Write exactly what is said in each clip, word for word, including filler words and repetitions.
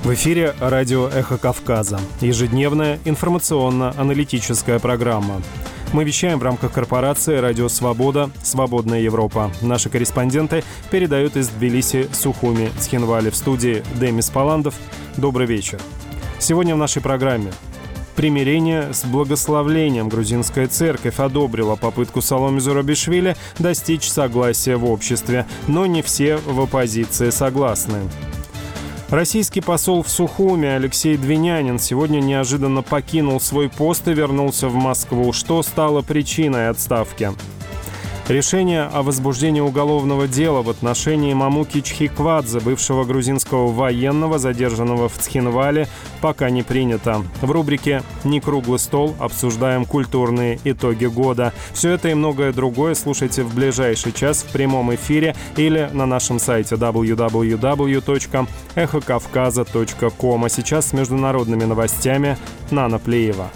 В эфире радио «Эхо Кавказа». Ежедневная информационно-аналитическая программа. Мы вещаем в рамках корпорации «Радио Свобода. Свободная Европа». Наши корреспонденты передают из Тбилиси, Сухуми, Цхинвали. В студии Демис Паландов. Добрый вечер. Сегодня в нашей программе. Примирение с благословлением. Грузинская церковь одобрила попытку Саломе Зурабишвили достичь согласия в обществе, но не все в оппозиции согласны. Российский посол в Сухуми Алексей Двинянин сегодня неожиданно покинул свой пост и вернулся в Москву. Что стало причиной отставки? Решение о возбуждении уголовного дела в отношении Мамуки Чхиквадзе, бывшего грузинского военного, задержанного в Цхинвале, пока не принято. В рубрике «Не круглый стол» обсуждаем культурные итоги года. Все это и многое другое слушайте в ближайший час в прямом эфире или на нашем сайте дабл ю дабл ю дабл ю точка эхо кавказа точка ком. А сейчас с международными новостями Нана Плеева.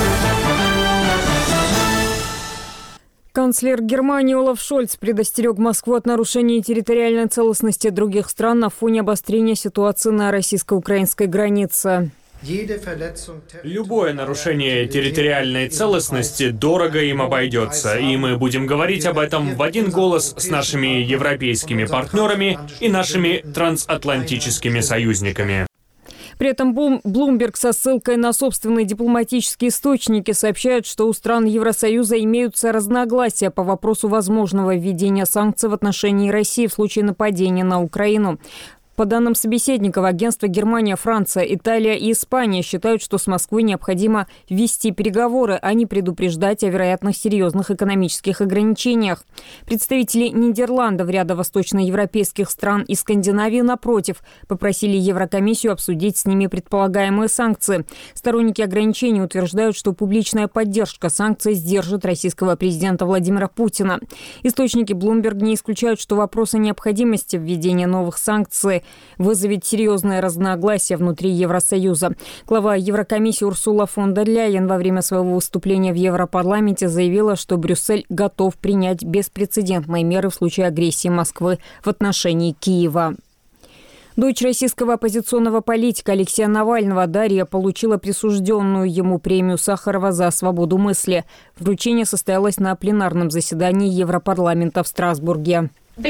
Канцлер Германии Олаф Шольц предостерег Москву от нарушения территориальной целостности других стран на фоне обострения ситуации на российско-украинской границе. Любое нарушение территориальной целостности дорого им обойдется, и мы будем говорить об этом в один голос с нашими европейскими партнерами и нашими трансатлантическими союзниками. При этом Bloomberg со ссылкой на собственные дипломатические источники сообщает, что у стран Евросоюза имеются разногласия по вопросу возможного введения санкций в отношении России в случае нападения на Украину. По данным собеседников, агентства Германия, Франция, Италия и Испания считают, что с Москвой необходимо вести переговоры, а не предупреждать о вероятных серьезных экономических ограничениях. Представители Нидерландов, ряда восточноевропейских стран и Скандинавии, напротив, попросили Еврокомиссию обсудить с ними предполагаемые санкции. Сторонники ограничений утверждают, что публичная поддержка санкций сдержит российского президента Владимира Путина. Источники Bloomberg не исключают, что вопрос о необходимости введения новых санкций вызовет серьезное разногласие внутри Евросоюза. Глава Еврокомиссии Урсула фон дер Ляйен во время своего выступления в Европарламенте заявила, что Брюссель готов принять беспрецедентные меры в случае агрессии Москвы в отношении Киева. Дочь российского оппозиционного политика Алексея Навального Дарья получила присужденную ему премию Сахарова за свободу мысли. Вручение состоялось на пленарном заседании Европарламента в Страсбурге.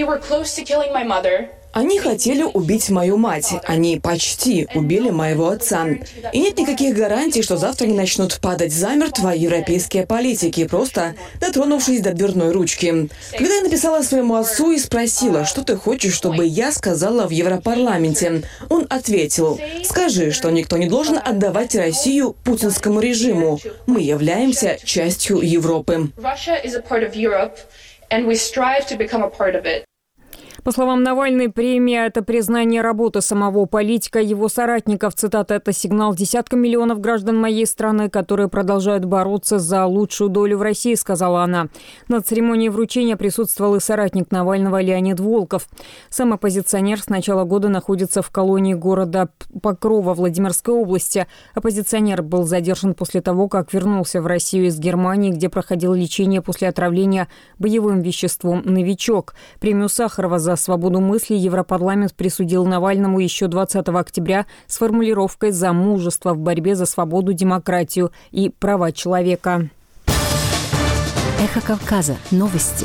Они хотели убить мою мать. Они почти убили моего отца. И нет никаких гарантий, что завтра не начнут падать замертво европейские политики, просто дотронувшись до дверной ручки. Когда я написала своему отцу и спросила, что ты хочешь, чтобы я сказала в Европарламенте, он ответил: «Скажи, что никто не должен отдавать Россию путинскому режиму. Мы являемся частью Европы». По словам Навальной, премия – это признание работы самого политика, его соратников. Цитата: «Это сигнал десяткам миллионов граждан моей страны, которые продолжают бороться за лучшую долю в России», – сказала она. На церемонии вручения присутствовал и соратник Навального Леонид Волков. Сам оппозиционер с начала года находится в колонии города Покрова Владимирской области. Оппозиционер был задержан после того, как вернулся в Россию из Германии, где проходил лечение после отравления боевым веществом «Новичок». Премию Сахарова за свободу мысли Европарламент присудил Навальному еще двадцатого октября с формулировкой «за мужество в борьбе за свободу, демократию и права человека». Эхо Кавказа. Новости.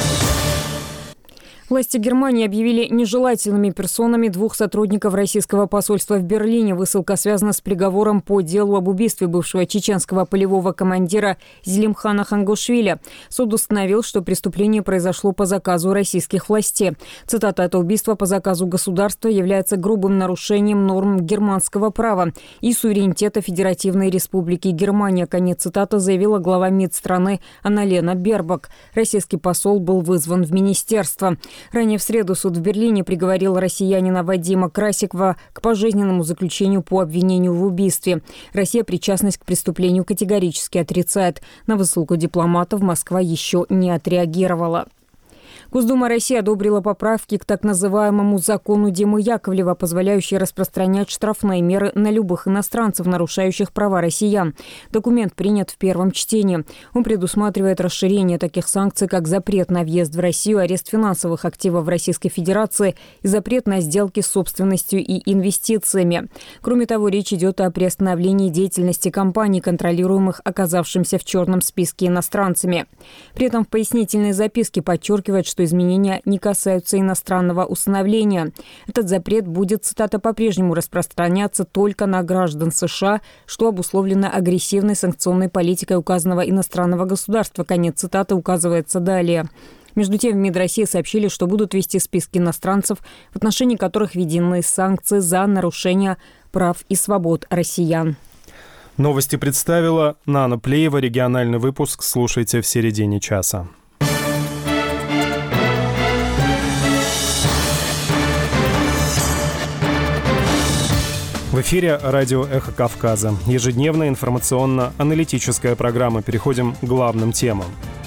Власти Германии объявили нежелательными персонами двух сотрудников российского посольства в Берлине. Высылка связана с приговором по делу об убийстве бывшего чеченского полевого командира Зелимхана Хангушвили. Суд установил, что преступление произошло по заказу российских властей. Цитата: «Это убийство по заказу государства является грубым нарушением норм германского права и суверенитета Федеративной Республики Германия». Конец цитаты, заявила глава МИД страны Анналена Бербак. Российский посол был вызван в министерство. Ранее в среду суд в Берлине приговорил россиянина Вадима Красикова к пожизненному заключению по обвинению в убийстве. Россия причастность к преступлению категорически отрицает. На высылку дипломатов Москва еще не отреагировала. Госдума России одобрила поправки к так называемому закону Димы Яковлева, позволяющие распространять штрафные меры на любых иностранцев, нарушающих права россиян. Документ принят в первом чтении. Он предусматривает расширение таких санкций, как запрет на въезд в Россию, арест финансовых активов в Российской Федерации и запрет на сделки с собственностью и инвестициями. Кроме того, речь идет о приостановлении деятельности компаний, контролируемых оказавшимся в черном списке иностранцами. При этом в пояснительной записке подчеркивает, что изменения не касаются иностранного усыновления. Этот запрет будет, цитата, по-прежнему распространяться только на граждан США, что обусловлено агрессивной санкционной политикой указанного иностранного государства. Конец цитаты указывается далее. Между тем, в МИД России сообщили, что будут вести списки иностранцев, в отношении которых введены санкции за нарушение прав и свобод россиян. Новости представила Нана Плеева. Региональный выпуск слушайте в середине часа. В эфире радио «Эхо Кавказа». Ежедневная информационно-аналитическая программа. Переходим к главным темам.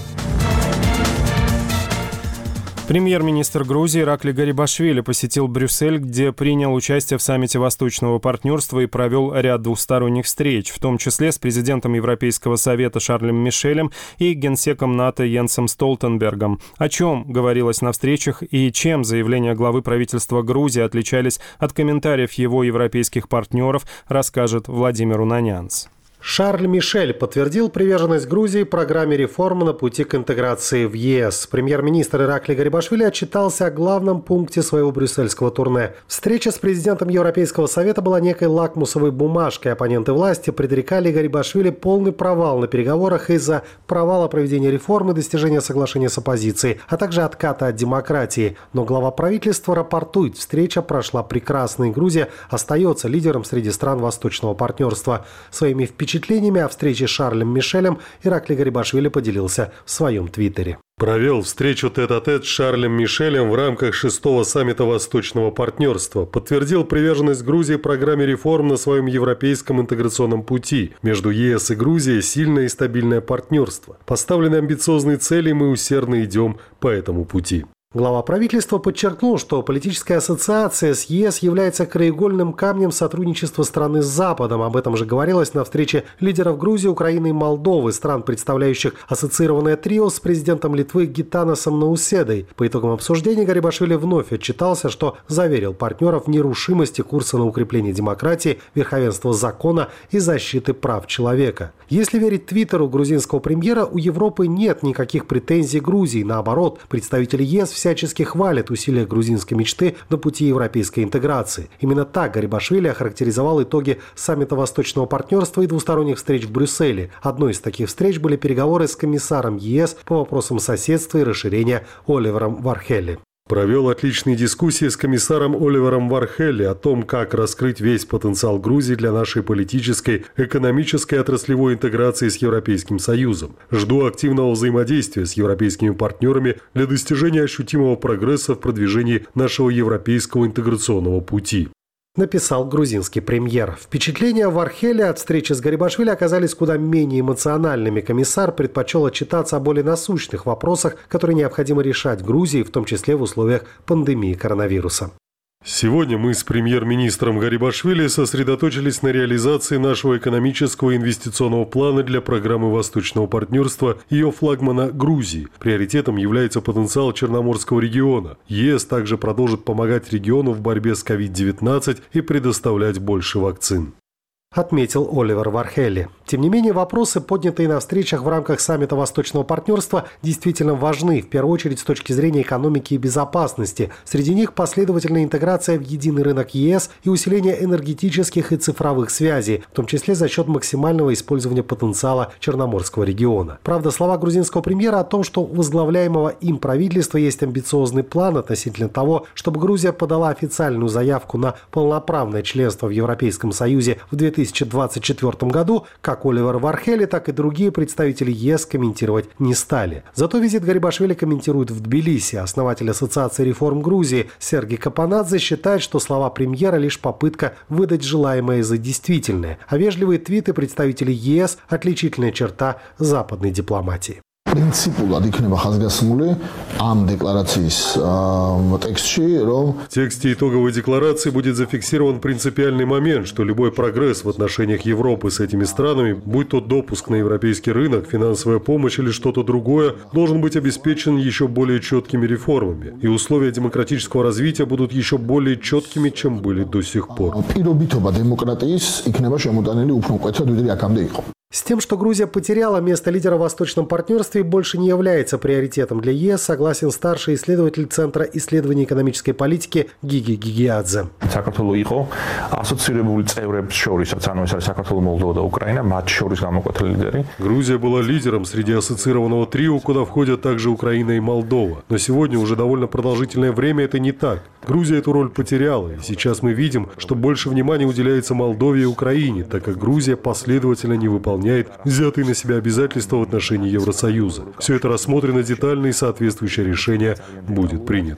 Премьер-министр Грузии Иракли Гарибашвили посетил Брюссель, где принял участие в саммите Восточного партнерства и провел ряд двусторонних встреч, в том числе с президентом Европейского совета Шарлем Мишелем и генсеком НАТО Йенсом Столтенбергом. О чем говорилось на встречах и чем заявления главы правительства Грузии отличались от комментариев его европейских партнеров, расскажет Владимир Унанянц. Шарль Мишель подтвердил приверженность Грузии программе реформ на пути к интеграции в ЕС. Премьер-министр Иракли Гарибашвили отчитался о главном пункте своего брюссельского турне. Встреча с президентом Европейского совета была некой лакмусовой бумажкой. Оппоненты власти предрекали Гарибашвили полный провал на переговорах из-за провала проведения реформ и достижения соглашения с оппозицией, а также отката от демократии. Но глава правительства рапортует, встреча прошла прекрасно, и Грузия остается лидером среди стран Восточного партнерства. Своими впечатлениями Впечатлениями о встрече с Шарлем Мишелем Иракли Гарибашвили поделился в своем твиттере. Провел встречу тет-а-тет с Шарлем Мишелем в рамках шестого саммита Восточного партнерства. Подтвердил приверженность Грузии программе реформ на своем европейском интеграционном пути. Между ЕС и Грузией сильное и стабильное партнерство. Поставлены амбициозные цели, и мы усердно идем по этому пути. Глава правительства подчеркнул, что политическая ассоциация с ЕС является краеугольным камнем сотрудничества страны с Западом. Об этом же говорилось на встрече лидеров Грузии, Украины и Молдовы, стран, представляющих ассоциированное трио с президентом Литвы Гитанасом Науседой. По итогам обсуждения Гарибашвили вновь отчитался, что заверил партнеров в нерушимости курса на укрепление демократии, верховенства закона и защиты прав человека. Если верить твиттеру грузинского премьера, у Европы нет никаких претензий к Грузии. Наоборот, представители ЕС всячески хвалят усилия грузинской мечты на пути европейской интеграции. Именно так Гарибашвили охарактеризовал итоги саммита Восточного партнерства и двусторонних встреч в Брюсселе. Одной из таких встреч были переговоры с комиссаром ЕС по вопросам соседства и расширения Оливером Вархелли. Провел отличные дискуссии с комиссаром Оливером Вархелли о том, как раскрыть весь потенциал Грузии для нашей политической, экономической и отраслевой интеграции с Европейским Союзом. Жду активного взаимодействия с европейскими партнерами для достижения ощутимого прогресса в продвижении нашего европейского интеграционного пути. Написал грузинский премьер. Впечатления Вархелли от встречи с Гарибашвили оказались куда менее эмоциональными. Комиссар предпочел отчитаться о более насущных вопросах, которые необходимо решать Грузии, в том числе в условиях пандемии коронавируса. Сегодня мы с премьер-министром Гарибашвили сосредоточились на реализации нашего экономического и инвестиционного плана для программы Восточного партнерства и ее флагмана Грузии. Приоритетом является потенциал Черноморского региона. ЕС также продолжит помогать региону в борьбе с ковид девятнадцать и предоставлять больше вакцин. Отметил Оливер Вархелли. Тем не менее, вопросы, поднятые на встречах в рамках саммита Восточного партнерства, действительно важны, в первую очередь с точки зрения экономики и безопасности. Среди них последовательная интеграция в единый рынок ЕС и усиление энергетических и цифровых связей, в том числе за счет максимального использования потенциала Черноморского региона. Правда, слова грузинского премьера о том, что у возглавляемого им правительства есть амбициозный план относительно того, чтобы Грузия подала официальную заявку на полноправное членство в Европейском Союзе в две тысячи двадцать четвёртом году, как Оливер Вархелли, так и другие представители ЕС комментировать не стали. Зато визит Гарибашвили комментирует в Тбилиси. Основатель Ассоциации реформ Грузии Сергей Капанадзе считает, что слова премьера лишь попытка выдать желаемое за действительное, а вежливые твиты представителей ЕС – отличительная черта западной дипломатии. პრინციპულად იქნება ხაზგასმული ამ декларацიის текстში, რომ в тексте итоговой декларации будет зафиксирован принципиальный момент, что любой прогресс в отношениях Европы с этими странами, будь то допуск на европейский рынок, финансовая помощь или что-то другое, должен быть обеспечен еще более четкими реформами. И условия демократического развития будут еще более четкими, чем были до сих пор. პირობითობა დემოკრატიის იქნება შემოტანილი უფრო მკვეთრად, ვიდრე აქამდე იყო. С тем, что Грузия потеряла место лидера в Восточном партнерстве, больше не является приоритетом для ЕС, согласен старший исследователь Центра исследований экономической политики Гиги Гигиадзе. Грузия была лидером среди ассоциированного трио, куда входят также Украина и Молдова. Но сегодня уже довольно продолжительное время это не так. Грузия эту роль потеряла, и сейчас мы видим, что больше внимания уделяется Молдове и Украине, так как Грузия последовательно не выполняет взятые на себя обязательства в отношении Евросоюза. Все это рассмотрено детально, и соответствующее решение будет принято.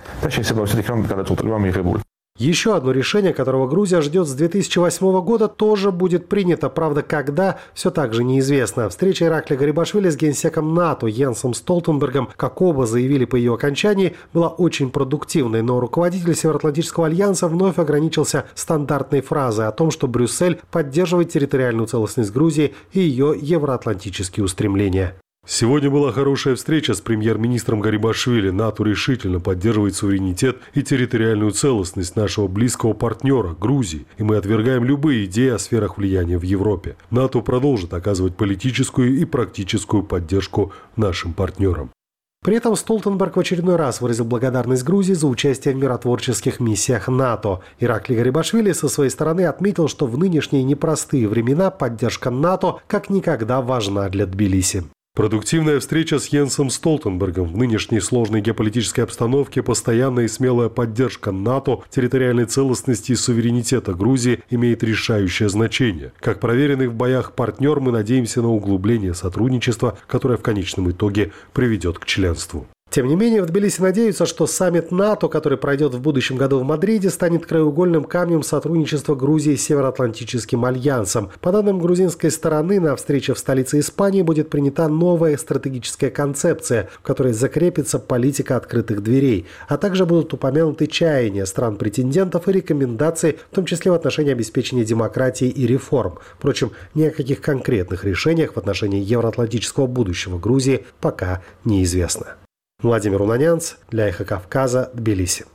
Еще одно решение, которого Грузия ждет с две тысячи восьмого года, тоже будет принято. Правда, когда, все так же неизвестно. Встреча Иракли Гарибашвили с генсеком НАТО Йенсом Столтенбергом, как оба заявили по ее окончании, была очень продуктивной. Но руководитель Североатлантического альянса вновь ограничился стандартной фразой о том, что Брюссель поддерживает территориальную целостность Грузии и ее евроатлантические устремления. Сегодня была хорошая встреча с премьер-министром Гарибашвили. НАТО решительно поддерживает суверенитет и территориальную целостность нашего близкого партнера – Грузии. И мы отвергаем любые идеи о сферах влияния в Европе. НАТО продолжит оказывать политическую и практическую поддержку нашим партнерам. При этом Столтенберг в очередной раз выразил благодарность Грузии за участие в миротворческих миссиях НАТО. Иракли Гарибашвили со своей стороны отметил, что в нынешние непростые времена поддержка НАТО как никогда важна для Тбилиси. Продуктивная встреча с Йенсом Столтенбергом в нынешней сложной геополитической обстановке, постоянная и смелая поддержка НАТО, территориальной целостности и суверенитета Грузии имеет решающее значение. Как проверенный в боях партнер, мы надеемся на углубление сотрудничества, которое в конечном итоге приведет к членству. Тем не менее, в Тбилиси надеются, что саммит НАТО, который пройдет в будущем году в Мадриде, станет краеугольным камнем сотрудничества Грузии с Североатлантическим альянсом. По данным грузинской стороны, на встрече в столице Испании будет принята новая стратегическая концепция, в которой закрепится политика открытых дверей, а также будут упомянуты чаяния стран-претендентов и рекомендации, в том числе в отношении обеспечения демократии и реформ. Впрочем, ни о каких конкретных решениях в отношении евроатлантического будущего Грузии пока неизвестно. Владимир Унанянц для «Эхо Кавказа», Тбилиси.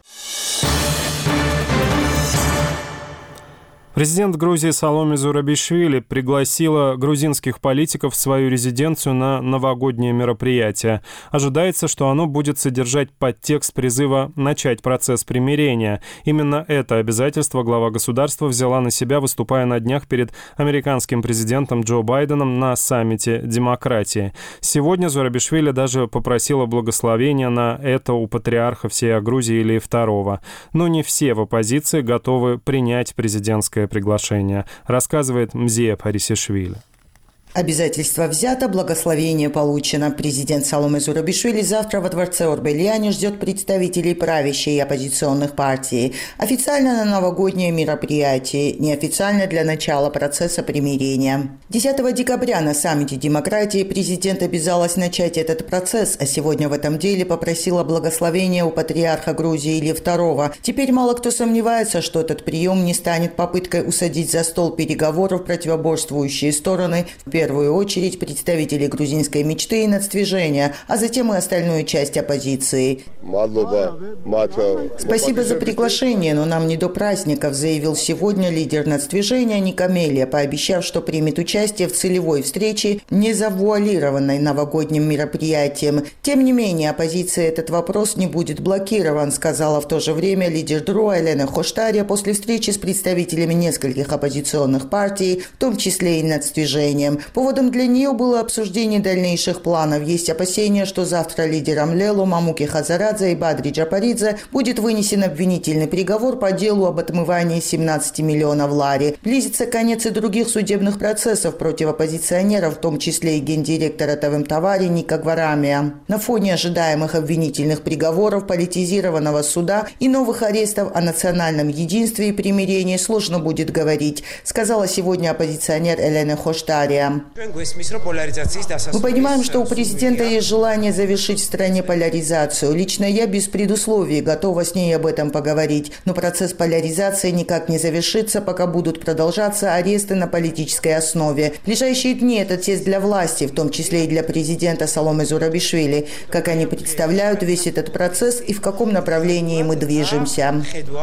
Президент Грузии Саломе Зурабишвили пригласила грузинских политиков в свою резиденцию на новогоднее мероприятие. Ожидается, что оно будет содержать подтекст призыва начать процесс примирения. Именно это обязательство глава государства взяла на себя, выступая на днях перед американским президентом Джо Байденом на саммите демократии. Сегодня Зурабишвили даже попросила благословения на это у патриарха всей Грузии Илии второго. Но не все в оппозиции готовы принять президентское приглашение, рассказывает Мзия Парисишвили. Обязательство взято, благословение получено. Президент Саломе Зурабишвили завтра во дворце Орбелиани ждет представителей правящей и оппозиционных партий. Официально на новогоднее мероприятие, неофициально для начала процесса примирения. десятого декабря на саммите демократии президент обязалась начать этот процесс, а сегодня в этом деле попросила благословения у патриарха Грузии Илии второго. Теперь мало кто сомневается, что этот прием не станет попыткой усадить за стол переговоров противоборствующие стороны, в первую очередь представители грузинской мечты и нацдвижения, а затем и остальную часть оппозиции. Спасибо за приглашение, но нам не до праздников, заявил сегодня лидер нацдвижения Никамелия, пообещав, что примет участие в целевой встрече, не завуалированной новогодним мероприятием. Тем не менее, оппозиция этот вопрос не будет блокирован, сказала в то же время лидер ДРО Елена Хоштария после встречи с представителями нескольких оппозиционных партий, в том числе и нацдвижением. Поводом для нее было обсуждение дальнейших планов. Есть опасения, что завтра лидерам Лелу, Мамуки Хазарадзе и Бадри Джапаридзе будет вынесен обвинительный приговор по делу об отмывании семнадцати миллионов лари. Близится конец и других судебных процессов против оппозиционеров, в том числе и гендиректора ТВМ-Тавари Ника Гварамия. На фоне ожидаемых обвинительных приговоров, политизированного суда и новых арестов о национальном единстве и примирении сложно будет говорить, сказала сегодня оппозиционер Елена Хоштария. Путина. Мы понимаем, что у президента есть желание завершить в стране поляризацию. Лично я без предусловий готова с ней об этом поговорить. Но процесс поляризации никак не завершится, пока будут продолжаться аресты на политической основе. В ближайшие дни это тест для власти, в том числе и для президента Саломе Зурабишвили. Как они представляют весь этот процесс и в каком направлении мы движемся.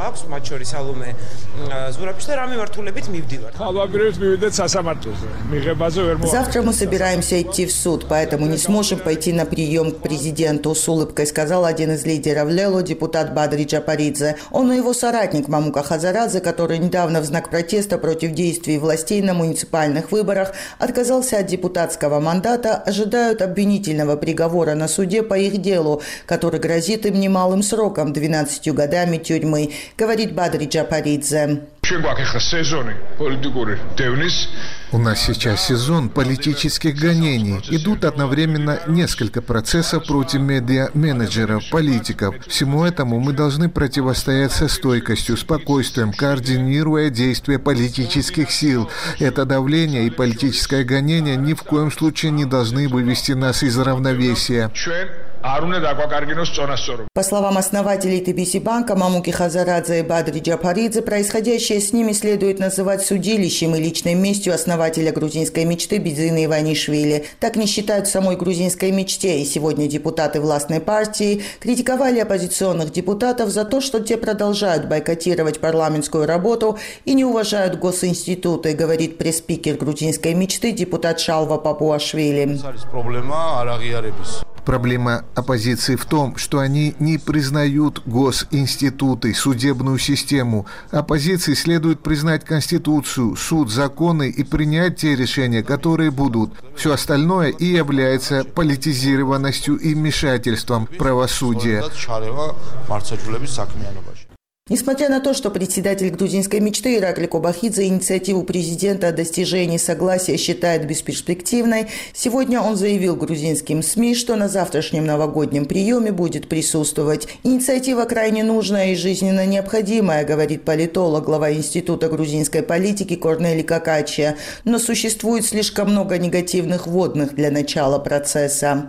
Завтра мы собираемся идти в суд, поэтому не сможем пойти на прием к президенту, с улыбкой сказал один из лидеров Лело, депутат Бадри Джапаридзе. Он и его соратник Мамука Хазарадзе, который недавно в знак протеста против действий властей на муниципальных выборах отказался от депутатского мандата, ожидают обвинительного приговора на суде по их делу, который грозит им немалым сроком – двенадцатью годами тюрьмы, говорит Бадри Джапаридзе. У нас сейчас сезон политических гонений. Идут одновременно несколько процессов против медиа-менеджеров, политиков. Всему этому мы должны противостоять со стойкостью, спокойствием, координируя действия политических сил. Это давление и политическое гонение ни в коем случае не должны вывести нас из равновесия. По словам основателей Тбилиси банка Мамуки Хазарадзе и Бадри Джапаридзе, происходящее с ними следует называть судилищем и личной местью основателя грузинской мечты Бидзины Иванишвили. Так не считают в самой грузинской мечте, и сегодня депутаты властной партии критиковали оппозиционных депутатов за то, что те продолжают бойкотировать парламентскую работу и не уважают госинституты, говорит пресс-спикер грузинской мечты депутат Шалва Папуашвили. Проблема оппозиции в том, что они не признают госинституты, судебную систему. Оппозиции следует признать Конституцию, суд, законы и принять те решения, которые будут. Все остальное и является политизированностью и вмешательством в правосудие. Несмотря на то, что председатель грузинской мечты Иракли Кобахидзе инициативу президента о достижении согласия считает бесперспективной, сегодня он заявил грузинским СМИ, что на завтрашнем новогоднем приеме будет присутствовать. Инициатива крайне нужная и жизненно необходимая, говорит политолог, глава Института грузинской политики Корнели Какачия, но существует слишком много негативных вводных для начала процесса.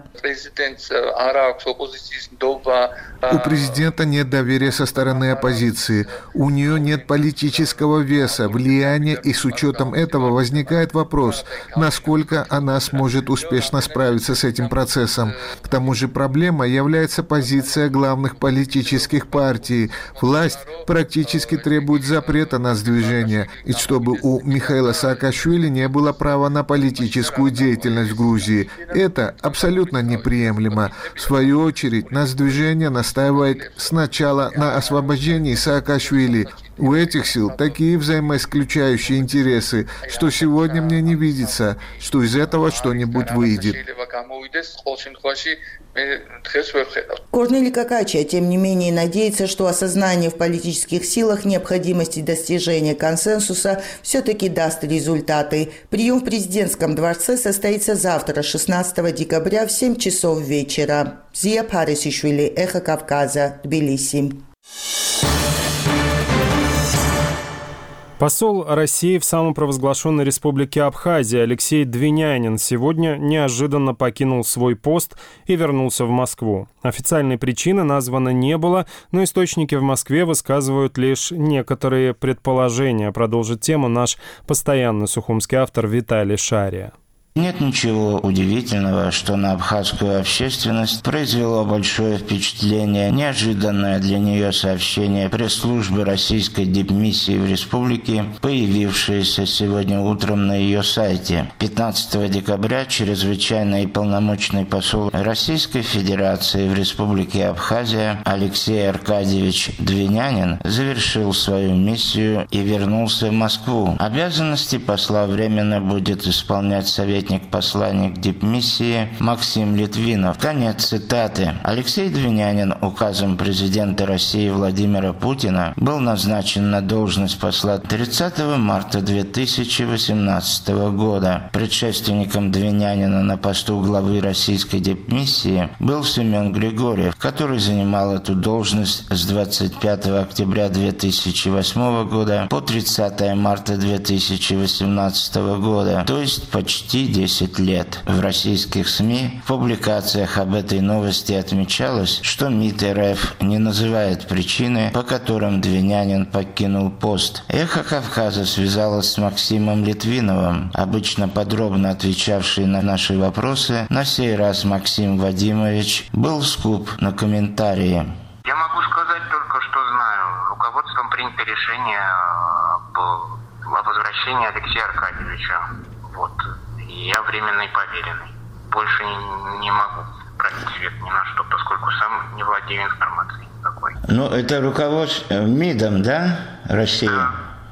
У президента нет доверия со стороны оппозиции. У нее нет политического веса, влияния, и с учетом этого возникает вопрос, насколько она сможет успешно справиться с этим процессом. К тому же проблемой является позиция главных политических партий. Власть практически требует запрета на сдвижение, и чтобы у Михаила Саакашвили не было права на политическую деятельность в Грузии. Это абсолютно неприемлемо. В свою очередь, нацдвижение настаивает сначала на освобождении Саакашвили. У этих сил такие взаимоисключающие интересы, что сегодня мне не видится, что из этого что-нибудь выйдет. Корнели Какачия, тем не менее, надеется, что осознание в политических силах необходимости достижения консенсуса все-таки даст результаты. Прием в президентском дворце состоится завтра, шестнадцатого декабря, в семь часов вечера. Зия Парисишвили, Эхо Кавказа, Тбилиси. Посол России в самопровозглашенной республике Абхазия Алексей Двинянин сегодня неожиданно покинул свой пост и вернулся в Москву. Официальной причины названо не было, но источники в Москве высказывают лишь некоторые предположения. Продолжит тему наш постоянный сухумский автор Виталий Шария. Нет ничего удивительного, что на абхазскую общественность произвело большое впечатление неожиданное для нее сообщение пресс-службы российской дипмиссии в республике, появившееся сегодня утром на ее сайте. пятнадцатого декабря чрезвычайный и полномочный посол Российской Федерации в республике Абхазия Алексей Аркадьевич Двинянин завершил свою миссию и вернулся в Москву. Обязанности посла временно будет исполнять советник посланник дипмиссии Максим Литвинов. Конец цитаты. Алексей Двинянин указом президента России Владимира Путина был назначен на должность посла тридцатого марта две тысячи восемнадцатого года. Предшественником Двинянина на посту главы российской дипмиссии был Семен Григорьев, который занимал эту должность с двадцать пятого октября две тысячи восьмого года по тридцатого марта две тысячи восемнадцатого года, то есть почти почти десять лет. В российских СМИ в публикациях об этой новости отмечалось, что МИД РФ не называет причины, по которым Двинянин покинул пост. «Эхо Кавказа» связалось с Максимом Литвиновым, обычно подробно отвечавший на наши вопросы. На сей раз Максим Вадимович был скуп на комментарии. Я могу сказать только, что знаю. Руководством принято решение о возвращении Алексея Аркадьевича. Вот. Я временный поверенный. Больше не, не могу пролить свет ни на что, поскольку сам не владею информацией такой. Ну, это руководство МИДом, да, России? Да,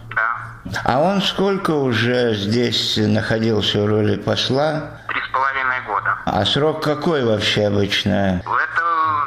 да. А он сколько уже здесь находился в роли посла? Три с половиной года. А срок какой вообще обычно? Это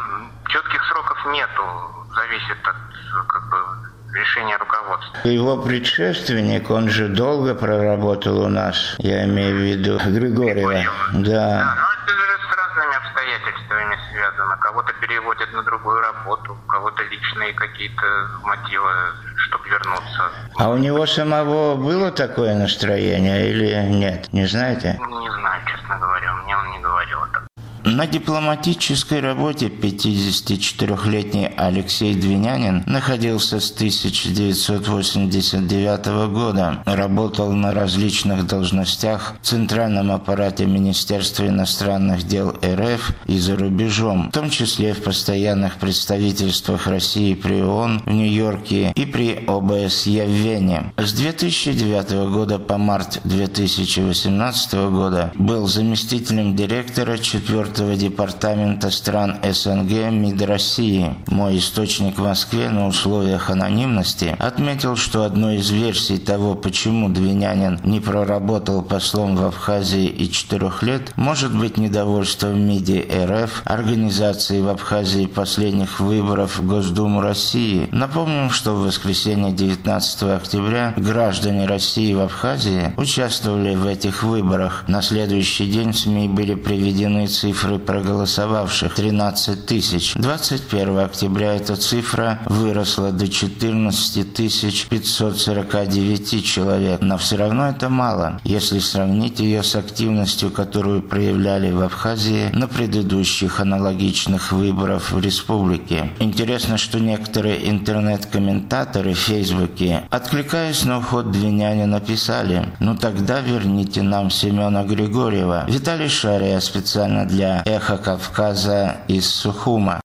четких сроков нету. Зависит от, как бы, решения руководства. Его предшественник, он же долго проработал у нас, я имею в виду Григорьева. Да. Да, но это же с разными обстоятельствами связано. Кого-то переводят на другую работу, у кого-то личные какие-то мотивы, чтобы вернуться. А у него самого было такое настроение или нет? Не знаете? Не знаю, честно говоря, мне он не говорил это. На дипломатической работе пятидесятичетырёхлетний Алексей Двинянин находился с тысяча девятьсот восемьдесят девятого года. Работал на различных должностях в центральном аппарате Министерства иностранных дел РФ и за рубежом, в том числе в постоянных представительствах России при ООН в Нью-Йорке и при ОБСЕ в Вене. С две тысячи девятого года по март две тысячи восемнадцатого года был заместителем директора четвёртого департамента стран СНГ МИД России. Мой источник в Москве на условиях анонимности отметил, что одной из версий того, почему Двинянин не проработал послом в Абхазии и четырех лет, может быть недовольство в МИДе РФ организацией в Абхазии последних выборов в Госдуму России. Напомним, что в воскресенье девятнадцатого октября граждане России в Абхазии участвовали в этих выборах. На следующий день в СМИ были приведены цифры проголосовавших – тринадцать тысяч. двадцать первого октября эта цифра выросла до четырнадцать тысяч пятьсот сорок девять человек. Но все равно это мало, если сравнить ее с активностью, которую проявляли в Абхазии на предыдущих аналогичных выборах в республике. Интересно, что некоторые интернет-комментаторы в Фейсбуке, откликаясь на уход Двинянина, написали: «Ну тогда верните нам Семена Григорьева». Виталий Шария специально для «Эхо Кавказа» из Сухума.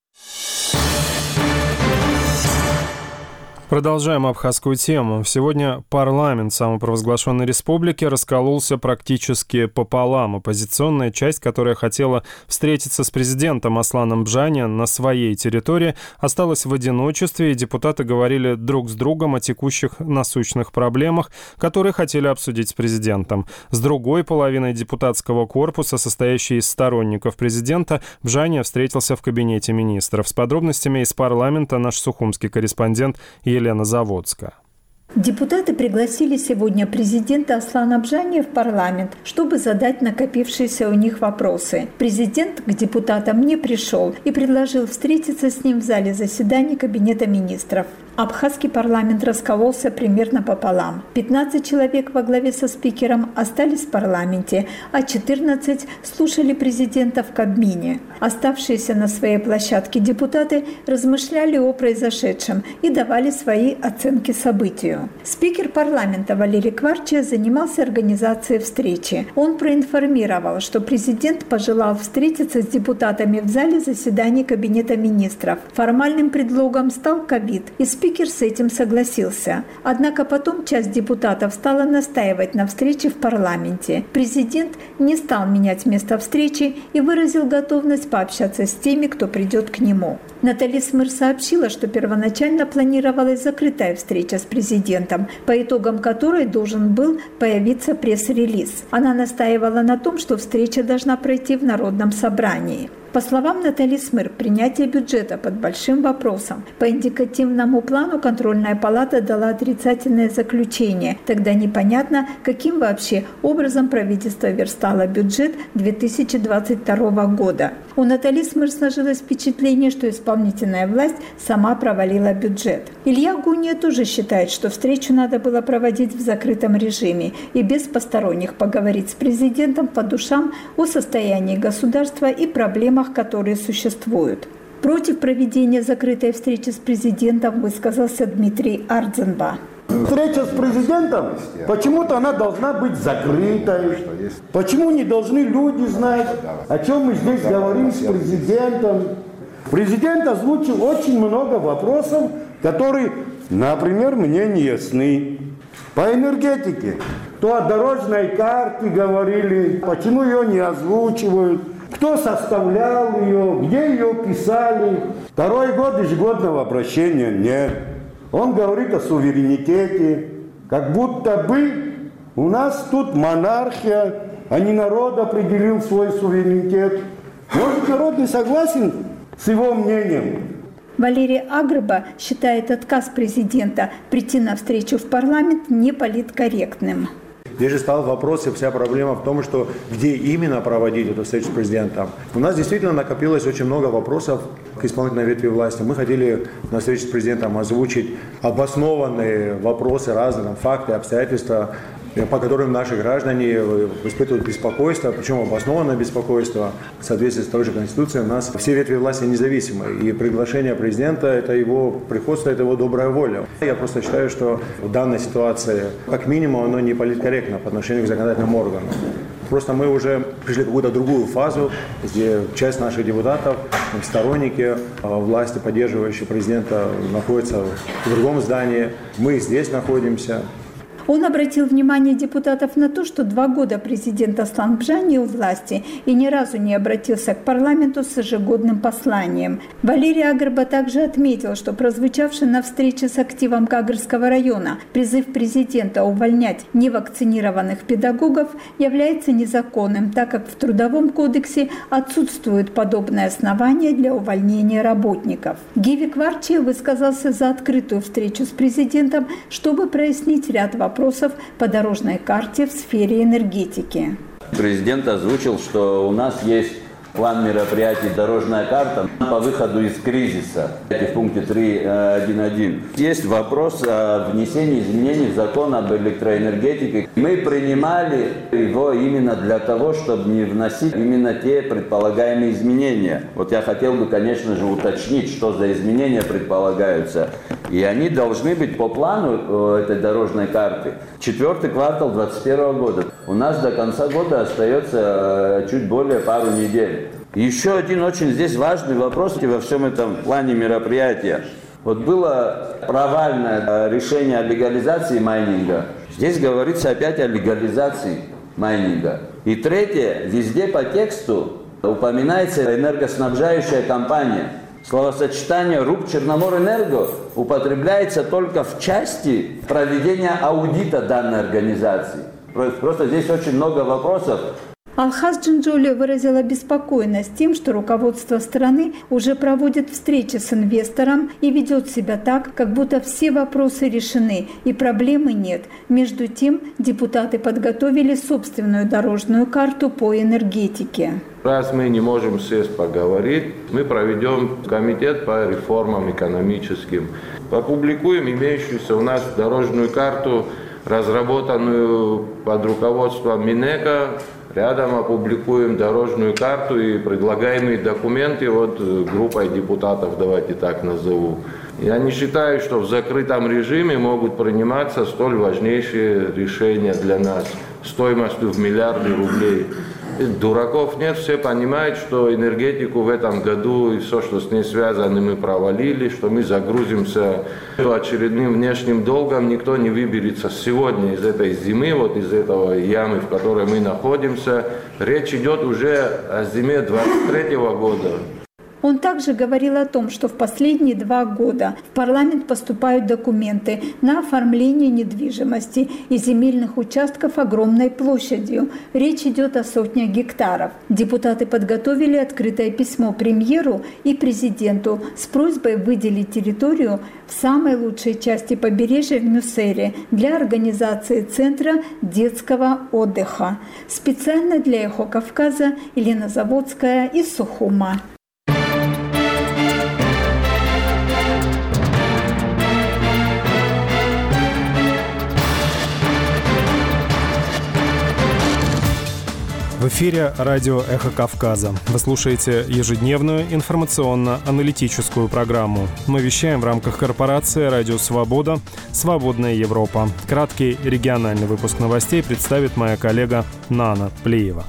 Продолжаем абхазскую тему. Сегодня парламент самопровозглашенной республики раскололся практически пополам. Оппозиционная часть, которая хотела встретиться с президентом Асланом Бжаниа на своей территории, осталась в одиночестве, и депутаты говорили друг с другом о текущих насущных проблемах, которые хотели обсудить с президентом. С другой половиной депутатского корпуса, состоящей из сторонников президента, Бжаниа встретился в кабинете министров. С подробностями из парламента наш сухумский корреспондент Елена Елена Заводская. Депутаты пригласили сегодня президента Аслана Бжаниа в парламент, чтобы задать накопившиеся у них вопросы. Президент к депутатам не пришел и предложил встретиться с ним в зале заседаний Кабинета министров. Абхазский парламент раскололся примерно пополам. пятнадцать человек во главе со спикером остались в парламенте, а четырнадцать слушали президента в Кабмине. Оставшиеся на своей площадке депутаты размышляли о произошедшем и давали свои оценки событию. Спикер парламента Валерий Кварчия занимался организацией встречи. Он проинформировал, что президент пожелал встретиться с депутатами в зале заседаний Кабинета министров. Формальным предлогом стал ковид, и спикер с этим согласился. Однако потом часть депутатов стала настаивать на встрече в парламенте. Президент не стал менять место встречи и выразил готовность пообщаться с теми, кто придет к нему. Натали Смыр сообщила, что первоначально планировалась закрытая встреча с президентом, по итогам которой должен был появиться пресс-релиз. Она настаивала на том, что встреча должна пройти в Народном собрании. По словам Натальи Смыр, принятие бюджета под большим вопросом. По индикативному плану контрольная палата дала отрицательное заключение. Тогда непонятно, каким вообще образом правительство верстало бюджет две тысячи двадцать второго года. У Натальи Смыр сложилось впечатление, что исполнительная власть сама провалила бюджет. Илья Гуния тоже считает, что встречу надо было проводить в закрытом режиме и без посторонних, поговорить с президентом по душам о состоянии государства и проблемах, которые существуют. Против проведения закрытой встречи с президентом высказался Дмитрий Ардзенба. Встреча с президентом, почему-то она должна быть закрытой. Почему не должны люди знать, о чем мы здесь говорим с президентом? Президент озвучил очень много вопросов, которые, например, мне не ясны. По энергетике. То о дорожной карте говорили, почему ее не озвучивают, кто составлял ее, где ее писали. Второй год ежегодного обращения нет. Он говорит о суверенитете, как будто бы у нас тут монархия, а не народ определил свой суверенитет. Может, народ не согласен с его мнением? Валерий Агрба считает отказ президента прийти на встречу в парламент неполиткорректным. Здесь же стал вопрос, и вся проблема в том, что где именно проводить эту встречу с президентом. У нас действительно накопилось очень много вопросов к исполнительной ветви власти. Мы хотели на встрече с президентом озвучить обоснованные вопросы, разные там, факты, обстоятельства, по которым наши граждане испытывают беспокойство, причем обоснованное беспокойство. В соответствии с той же Конституцией у нас все ветви власти независимы. И приглашение президента – это его приходство, это его добрая воля. Я просто считаю, что в данной ситуации, как минимум, оно не политкорректно по отношению к законодательным органам. Просто мы уже пришли в какую-то другую фазу, где часть наших депутатов, сторонники власти, поддерживающие президента, находятся в другом здании. Мы здесь находимся. Он обратил внимание депутатов на то, что два года президент Аслан Бжани у власти и ни разу не обратился к парламенту с ежегодным посланием. Валерий Агрба также отметил, что прозвучавший на встрече с активом Кагырского района призыв президента увольнять невакцинированных педагогов является незаконным, так как в Трудовом кодексе отсутствует подобное основание для увольнения работников. Гиви Кварчи высказался за открытую встречу с президентом, чтобы прояснить ряд вопросов. вопросов по дорожной карте в сфере энергетики. Президент озвучил, что у нас есть план мероприятий «Дорожная карта» по выходу из кризиса. Это в пункте три точка один точка один. Есть вопрос о внесении изменений в закон об электроэнергетике. Мы принимали его именно для того, чтобы не вносить именно те предполагаемые изменения. Вот я хотел бы, конечно же, уточнить, что за изменения предполагаются. И они должны быть по плану этой дорожной карты. Четвертый квартал две тысячи двадцать первого года. У нас до конца года остается чуть более пару недель. Еще один очень здесь важный вопрос во всем этом плане мероприятия. Вот было провальное решение о легализации майнинга. Здесь говорится опять о легализации майнинга. И третье, везде по тексту упоминается энергоснабжающая компания. Словосочетание РУП «Черноморэнерго» употребляется только в части проведения аудита данной организации. Просто здесь очень много вопросов. Алхаз Джинджоли выразил обеспокоенность тем, что руководство страны уже проводит встречи с инвестором и ведет себя так, как будто все вопросы решены и проблемы нет. Между тем, депутаты подготовили собственную дорожную карту по энергетике. Раз мы не можем сесть поговорить, мы проведем комитет по реформам экономическим. Опубликуем имеющуюся у нас дорожную карту, разработанную под руководством Минэка. Рядом опубликуем дорожную карту и предлагаемые документы вот группой депутатов, давайте так назову. Я не считаю, что в закрытом режиме могут приниматься столь важнейшие решения для нас стоимостью в миллиарды рублей. Дураков нет, все понимают, что энергетику в этом году и все, что с ней связано, мы провалили, что мы загрузимся очередным внешним долгом, никто не выберется сегодня из этой зимы, вот из этого ямы, в которой мы находимся. Речь идет уже о зиме двадцать третьего года. Он также говорил о том, что в последние два года в парламент поступают документы на оформление недвижимости и земельных участков огромной площадью. Речь идет о сотнях гектаров. Депутаты подготовили открытое письмо премьеру и президенту с просьбой выделить территорию в самой лучшей части побережья в Мюсселе для организации Центра детского отдыха. Специально для «Эхо Кавказа» Елена Заводская из Сухума. В эфире радио «Эхо Кавказа». Вы слушаете ежедневную информационно-аналитическую программу. Мы вещаем в рамках корпорации «Радио Свобода. Свободная Европа». Краткий региональный выпуск новостей представит моя коллега Нана Плиева.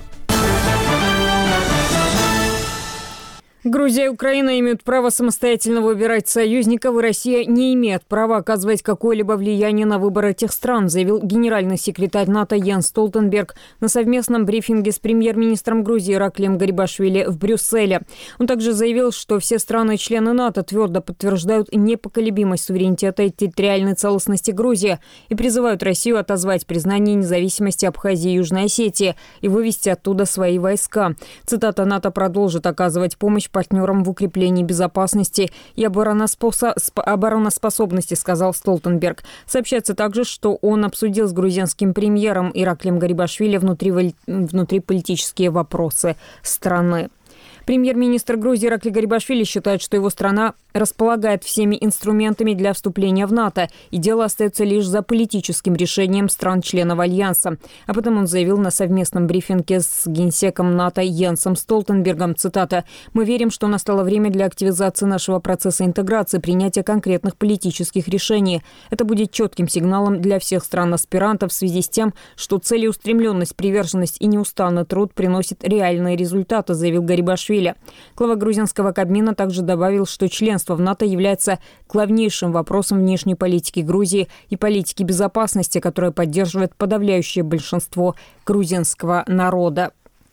Грузия и Украина имеют право самостоятельно выбирать союзников, и Россия не имеет права оказывать какое-либо влияние на выбор этих стран, заявил генеральный секретарь НАТО Йенс Столтенберг на совместном брифинге с премьер-министром Грузии Ираклием Гарибашвили в Брюсселе. Он также заявил, что все страны-члены НАТО твердо подтверждают непоколебимость суверенитета и территориальной целостности Грузии и призывают Россию отозвать признание независимости Абхазии и Южной Осетии и вывести оттуда свои войска. Цитата: «НАТО продолжит оказывать помощь партнерам в укреплении безопасности и обороноспособности», сказал Столтенберг. Сообщается также, что он обсудил с грузинским премьером Ираклием Гарибашвили внутриполитические вопросы страны. Премьер-министр Грузии Ираклий Гарибашвили считает, что его страна располагает всеми инструментами для вступления в НАТО, и дело остается лишь за политическим решением стран-членов Альянса. Об этом он заявил на совместном брифинге с генсеком НАТО Йенсом Столтенбергом. Цитата: «Мы верим, что настало время для активизации нашего процесса интеграции, принятия конкретных политических решений. Это будет четким сигналом для всех стран-аспирантов в связи с тем, что целеустремленность, приверженность и неустанный труд приносят реальные результаты», заявил Гарибашвили. Глава грузинского Кабмина также добавил, что членство в НАТО является главнейшим вопросом внешней политики Грузии и политики безопасности, которая поддерживает подавляющее большинство грузинского народа.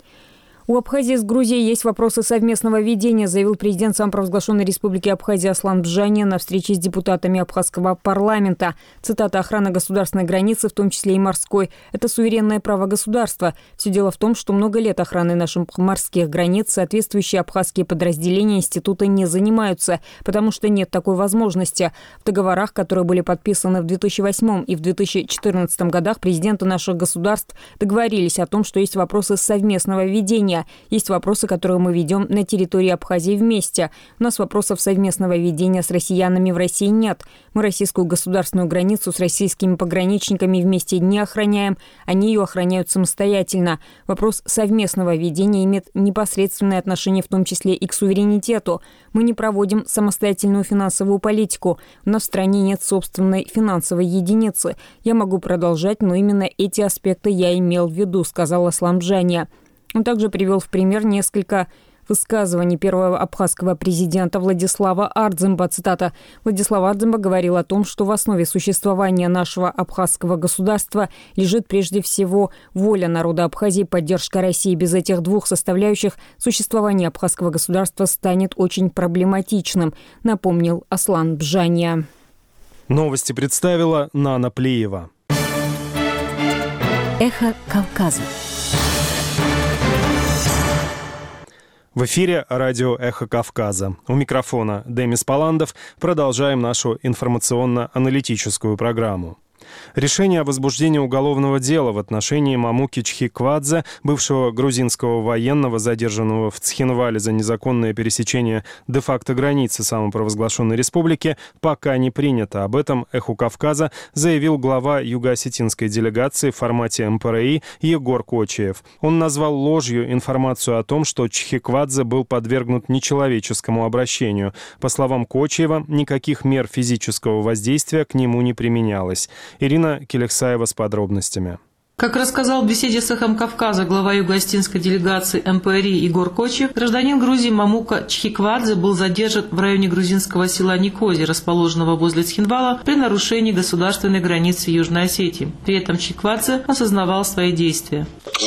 У Абхазии с Грузией есть вопросы совместного ведения, заявил президент самопровозглашенной республики Абхазия Аслан Бжания на встрече с депутатами абхазского парламента. Цитата: «Охрана государственной границы, в том числе и морской, это суверенное право государства. Все дело в том, что много лет охраной наших морских границ соответствующие абхазские подразделения института не занимаются, потому что нет такой возможности. В договорах, которые были подписаны в две тысячи восьмом и в две тысячи четырнадцатом годах, президенты наших государств договорились о том, что есть вопросы совместного ведения. Есть вопросы, которые мы ведем на территории Абхазии вместе. У нас вопросов совместного ведения с россиянами в России нет. Мы российскую государственную границу с российскими пограничниками вместе не охраняем, они ее охраняют самостоятельно. Вопрос совместного ведения имеет непосредственное отношение в том числе и к суверенитету. Мы не проводим самостоятельную финансовую политику. У нас в стране нет собственной финансовой единицы. Я могу продолжать, но именно эти аспекты я имел в виду», сказал Аслан Бжания. Он также привел в пример несколько высказываний первого абхазского президента Владислава Ардземба. Цитата: «Владислав Ардземба говорил о том, что в основе существования нашего абхазского государства лежит прежде всего воля народа Абхазии, поддержка России. Без этих двух составляющих существование абхазского государства станет очень проблематичным», напомнил Аслан Бжания. Новости представила Нана Плиева. Эхо Кавказа. В эфире радио «Эхо Кавказа». У микрофона Демис Паландов. Продолжаем нашу информационно-аналитическую программу. Решение о возбуждении уголовного дела в отношении Мамуки Чхиквадзе, бывшего грузинского военного, задержанного в Цхинвале за незаконное пересечение де-факто границы самопровозглашенной республики, пока не принято. Об этом «Эху Кавказа» заявил глава юго-осетинской делегации в формате эм пэ эр и Егор Кочиев. Он назвал ложью информацию о том, что Чхиквадзе был подвергнут нечеловеческому обращению. По словам Кочиева, никаких мер физического воздействия к нему не применялось. Ирина Келексаева с подробностями. Как рассказал в беседе с «Эхом Кавказа» глава юго-осетинской делегации эм пэ эр и Егор Кочиев, гражданин Грузии Мамука Чхиквадзе был задержан в районе грузинского села Никози, расположенного возле Цхинвала, при нарушении государственной границы Южной Осетии. При этом Чхиквадзе осознавал свои действия. Есть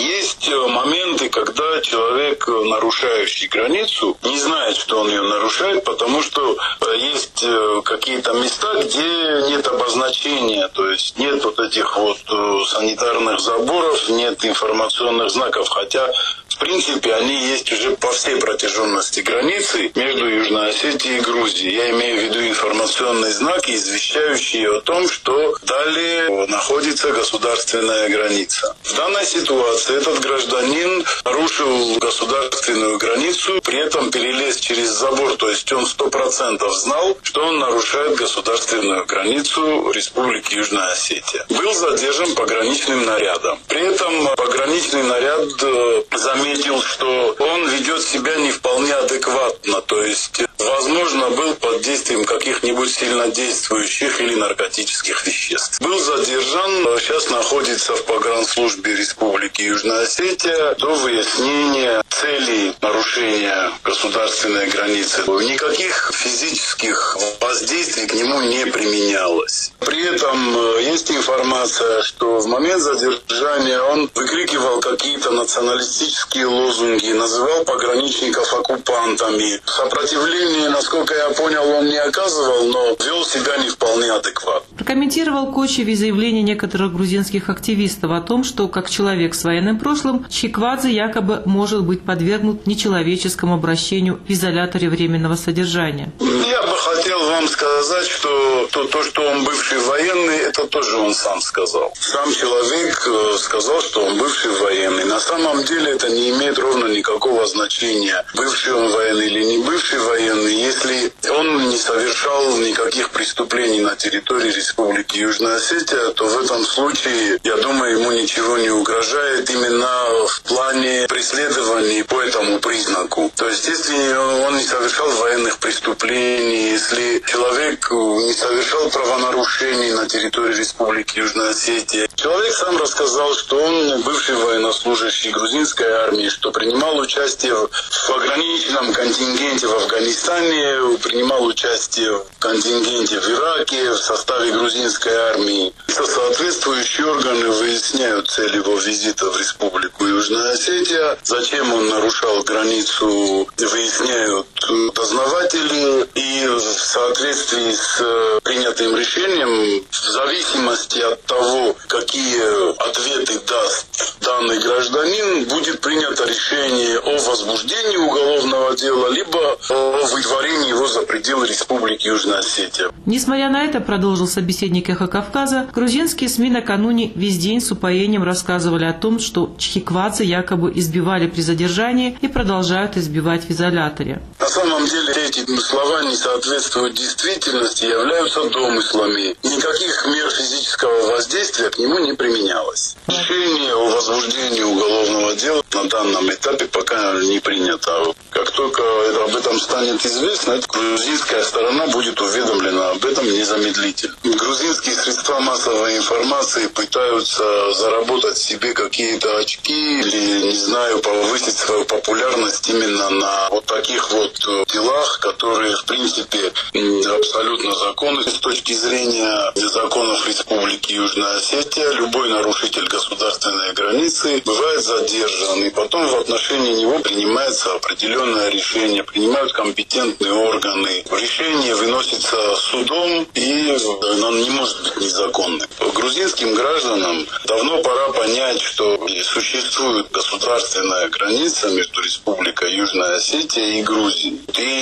есть моменты, когда человек, нарушающий границу, не знает, что он ее нарушает, потому что есть какие-то места, где нет обозначения, то есть нет вот этих вот санитарных заборов, нет информационных знаков, хотя в принципе, они есть уже по всей протяженности границы между Южной Осетией и Грузией. Я имею в виду информационные знаки, извещающие о том, что далее находится государственная граница. В данной ситуации этот гражданин нарушил государственную границу, при этом перелез через забор, то есть он сто процентов знал, что он нарушает государственную границу Республики Южная Осетия. Был задержан пограничным нарядом. При этом пограничный наряд заметил, заметил, что он ведет себя не вполне адекватно, то есть, возможно, был под действием каких-нибудь сильнодействующих или наркотических веществ. Был задержан, сейчас находится в погранслужбе Республики Южная Осетия до выяснения целей нарушения государственной границы. Никаких физических воздействий к нему не применялось. При этом есть информация, что в момент задержания он выкрикивал какие-то националистические лозунги, называл пограничников оккупантами. Сопротивление, насколько я понял, он не оказывал, но вел себя не вполне адекватно. Прокомментировал Кочев заявление некоторых грузинских активистов о том, что как человек с военным прошлым Чхиквадзе якобы может быть подвергнут нечеловеческому обращению в изоляторе временного содержания. Я бы хотел вам сказать, что то, то, что он бывший военный, это тоже он сам сказал. Сам человек сказал, что он бывший военный. На самом деле это не имеет ровно никакого значения, бывший он военный или не бывший военный, если он не совершал никаких преступлений на территории Республики Южная Осетия, то в этом случае, я думаю, ему ничего не угрожает именно в плане преследований по этому признаку. То есть, если он не совершал военных преступлений, если человек не совершал правонарушений на территории Республики Южная Осетия, человек сам рассказал, что он бывший военнослужащий грузинской армии, что принимал участие в пограничном контингенте в Афганистане, принимал участие в контингенте в Ираке в составе грузинской армии. Соответствующие органы выясняют цель его визита в Республику Южная Осетия, зачем он нарушал границу, выясняют дознаватели, и в соответствии с принятым решением, в зависимости от того, какие ответы даст данный гражданин, будет принято решение о возбуждении уголовного дела, либо о выдворении его за пределы Республики Южная Осетия. Несмотря на это, продолжил собеседник «Эхо Кавказа», грузинские СМИ накануне весь день с упоением рассказывали о том, что Чхиквадзе якобы избивали при задержании и продолжают избивать в изоляторе. На самом деле эти слова не соответствуют действительности, являются домыслами. Никаких мер физического воздействия к нему не применялось. Решение о возбуждении уголовного дела на данном этапе пока не принято. Как только об этом станет известно, грузинская сторона будет уведомлена об этом незамедлительно. Грузинские средства массовой информации пытаются заработать себе какие-то очки или, не знаю, повысить свою популярность именно на вот таких вот делах, которые, в принципе, абсолютно законны с точки зрения законов Республики Южная Осетия. Любой нарушитель государственной границы бывает задержан, и потом в отношении него принимается определенное решение, принимают компетентные органы. Решение выносится судом, и оно не может быть незаконным. Грузинским гражданам давно пора понять, что существует государственная граница между Республикой Южная Осетия и Грузией.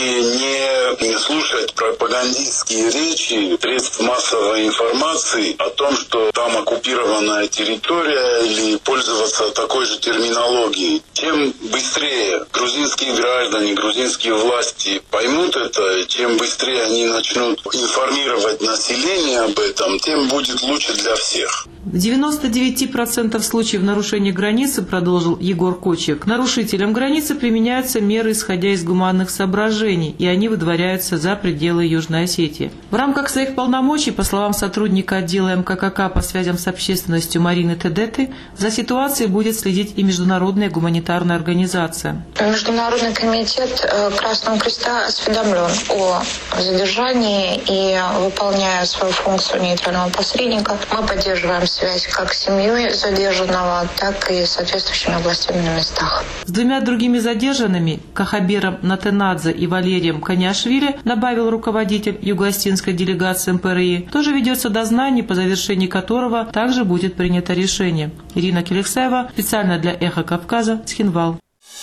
И не слушать пропагандистские речи средств массовой информации о том, что там оккупированная территория, или пользоваться такой же терминологией. Тем быстрее грузинские граждане, грузинские власти поймут это, чем быстрее они начнут информировать население об этом, тем будет лучше для всех. В девяноста девяти процентах случаев нарушения границы, продолжил Егор Кочев, к нарушителям границы применяются меры, исходя из гуманных соображений, и они выдворяются за пределы Южной Осетии. В рамках своих полномочий, по словам сотрудника отдела эм ка ка ка по связям с общественностью Марины Тедеты, за ситуацией будет следить и международная гуманитарная организация. Международный комитет Красного Креста осведомлен о задержании и, выполняя свою функцию нейтрального посредника, мы поддерживаем связь как с семьей задержанного, так и с соответствующими областями на местах. С двумя другими задержанными, Кахабером Натенадзе и Валерием Коняшвили, добавил руководитель юго-остинской делегации эм пэ эр и, тоже ведется дознание, по завершении которого также будет принято решение. Ирина Келексаева, специально для «Эхо Кавказа», Цхинвал.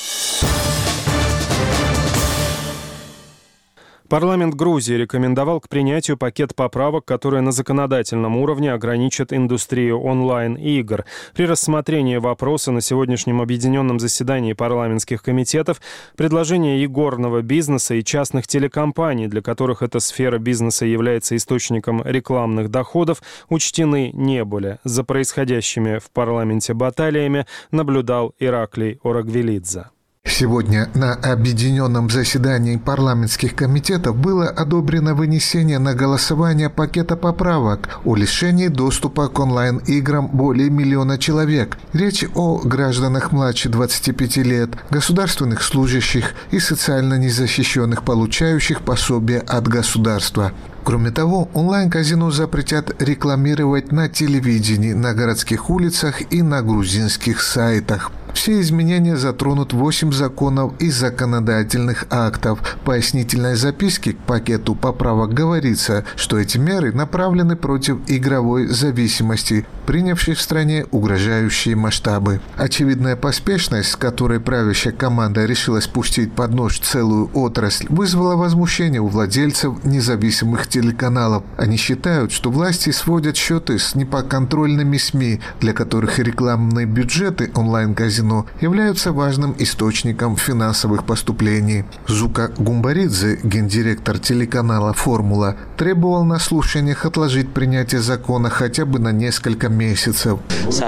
Парламент Грузии рекомендовал к принятию пакет поправок, которые на законодательном уровне ограничат индустрию онлайн-игр. При рассмотрении вопроса на сегодняшнем объединенном заседании парламентских комитетов предложения игорного бизнеса и частных телекомпаний, для которых эта сфера бизнеса является источником рекламных доходов, учтены не были. За происходящими в парламенте баталиями наблюдал Ираклий Орагвелидзе. Сегодня на объединенном заседании парламентских комитетов было одобрено вынесение на голосование пакета поправок о лишении доступа к онлайн-играм более миллиона человек. Речь о гражданах младше двадцати пяти лет, государственных служащих и социально незащищенных, получающих пособие от государства. Кроме того, онлайн-казино запретят рекламировать на телевидении, на городских улицах и на грузинских сайтах. Все изменения затронут восемь законов и законодательных актов. В пояснительной записке к пакету поправок говорится, что эти меры направлены против игровой зависимости, принявшей в стране угрожающие масштабы. Очевидная поспешность, с которой правящая команда решила спустить под нож целую отрасль, вызвала возмущение у владельцев независимых телеканалов. Они считают, что власти сводят счеты с непоконтрольными СМИ, для которых рекламные бюджеты онлайн-казино являются важным источником финансовых поступлений. Зука Гумбаридзе, гендиректор телеканала «Формула», требовал на слушаниях отложить принятие закона хотя бы на несколько месяцев.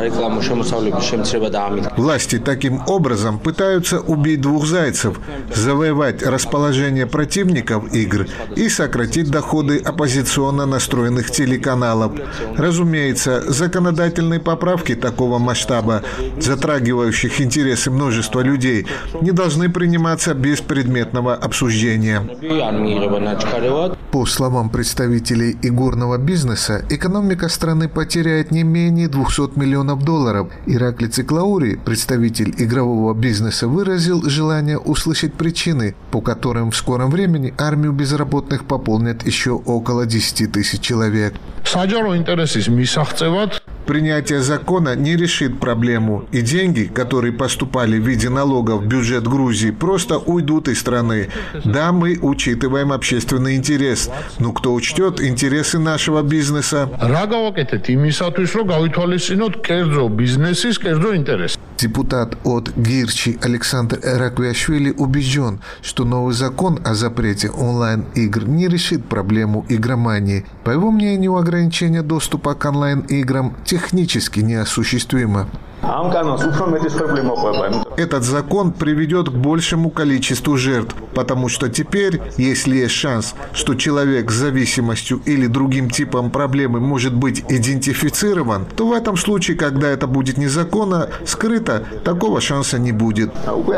Власти таким образом пытаются убить двух зайцев – завоевать расположение противников игр и сократить доходы оппозиционно настроенных телеканалов. Разумеется, законодательные поправки такого масштаба, затрагивающие интересы множества людей, не должны приниматься без предметного обсуждения. По словам представителей игорного бизнеса, экономика страны потеряет не менее двухсот миллионов долларов. Ираклий Циклаури, представитель игрового бизнеса, выразил желание услышать причины, по которым в скором времени армию безработных пополнят еще около десяти тысяч человек. Принятие закона не решит проблему, и деньги, которые поступали в виде налогов в бюджет Грузии, просто уйдут из страны. Да, мы учитываем общественный интерес, но кто учтет интересы нашего бизнеса? Депутат от Гирчи Александр Раквиашвили убежден, что новый закон о запрете онлайн-игр не решит проблему игромании. По его мнению, ограничение доступа к онлайн-играм технически неосуществимо. Этот закон приведет к большему количеству жертв, потому что теперь, если есть шанс, что человек с зависимостью или другим типом проблемы может быть идентифицирован, то в этом случае, когда это будет незаконно, скрыто, такого шанса не будет.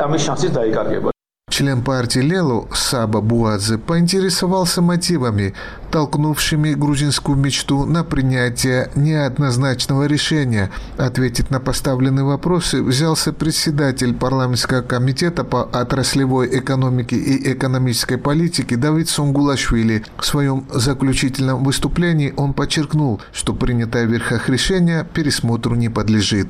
Член партии Лелу Саба Буадзе поинтересовался мотивами, толкнувшими грузинскую мечту на принятие неоднозначного решения. Ответить на поставленные вопросы взялся председатель парламентского комитета по отраслевой экономике и экономической политике Давид Сунгулашвили. В своем заключительном выступлении он подчеркнул, что принятое в верхах решение пересмотру не подлежит.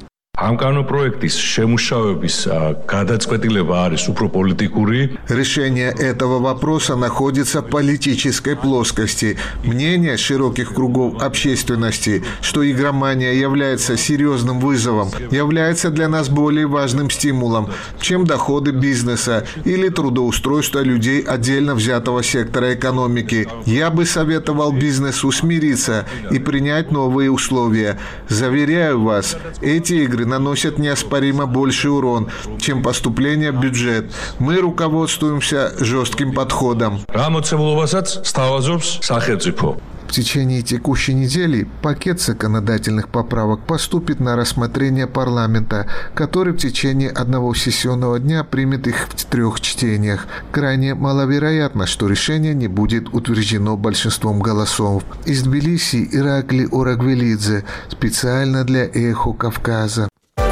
Решение этого вопроса находится в политической плоскости. Мнение широких кругов общественности, что игромания является серьезным вызовом, является для нас более важным стимулом, чем доходы бизнеса или трудоустройство людей отдельно взятого сектора экономики. Я бы советовал бизнесу смириться и принять новые условия. Заверяю вас, эти игры наносят неоспоримо больший урон, чем поступление в бюджет. Мы руководствуемся жестким подходом. течение текущей недели пакет законодательных поправок поступит на рассмотрение парламента, который в течение одного сессионного дня примет их в трех чтениях. Крайне маловероятно, что решение не будет утверждено большинством голосов. Из Тбилиси Иракли Орагвелидзе специально для «Эхо Кавказа».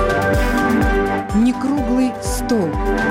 Некруглый стол.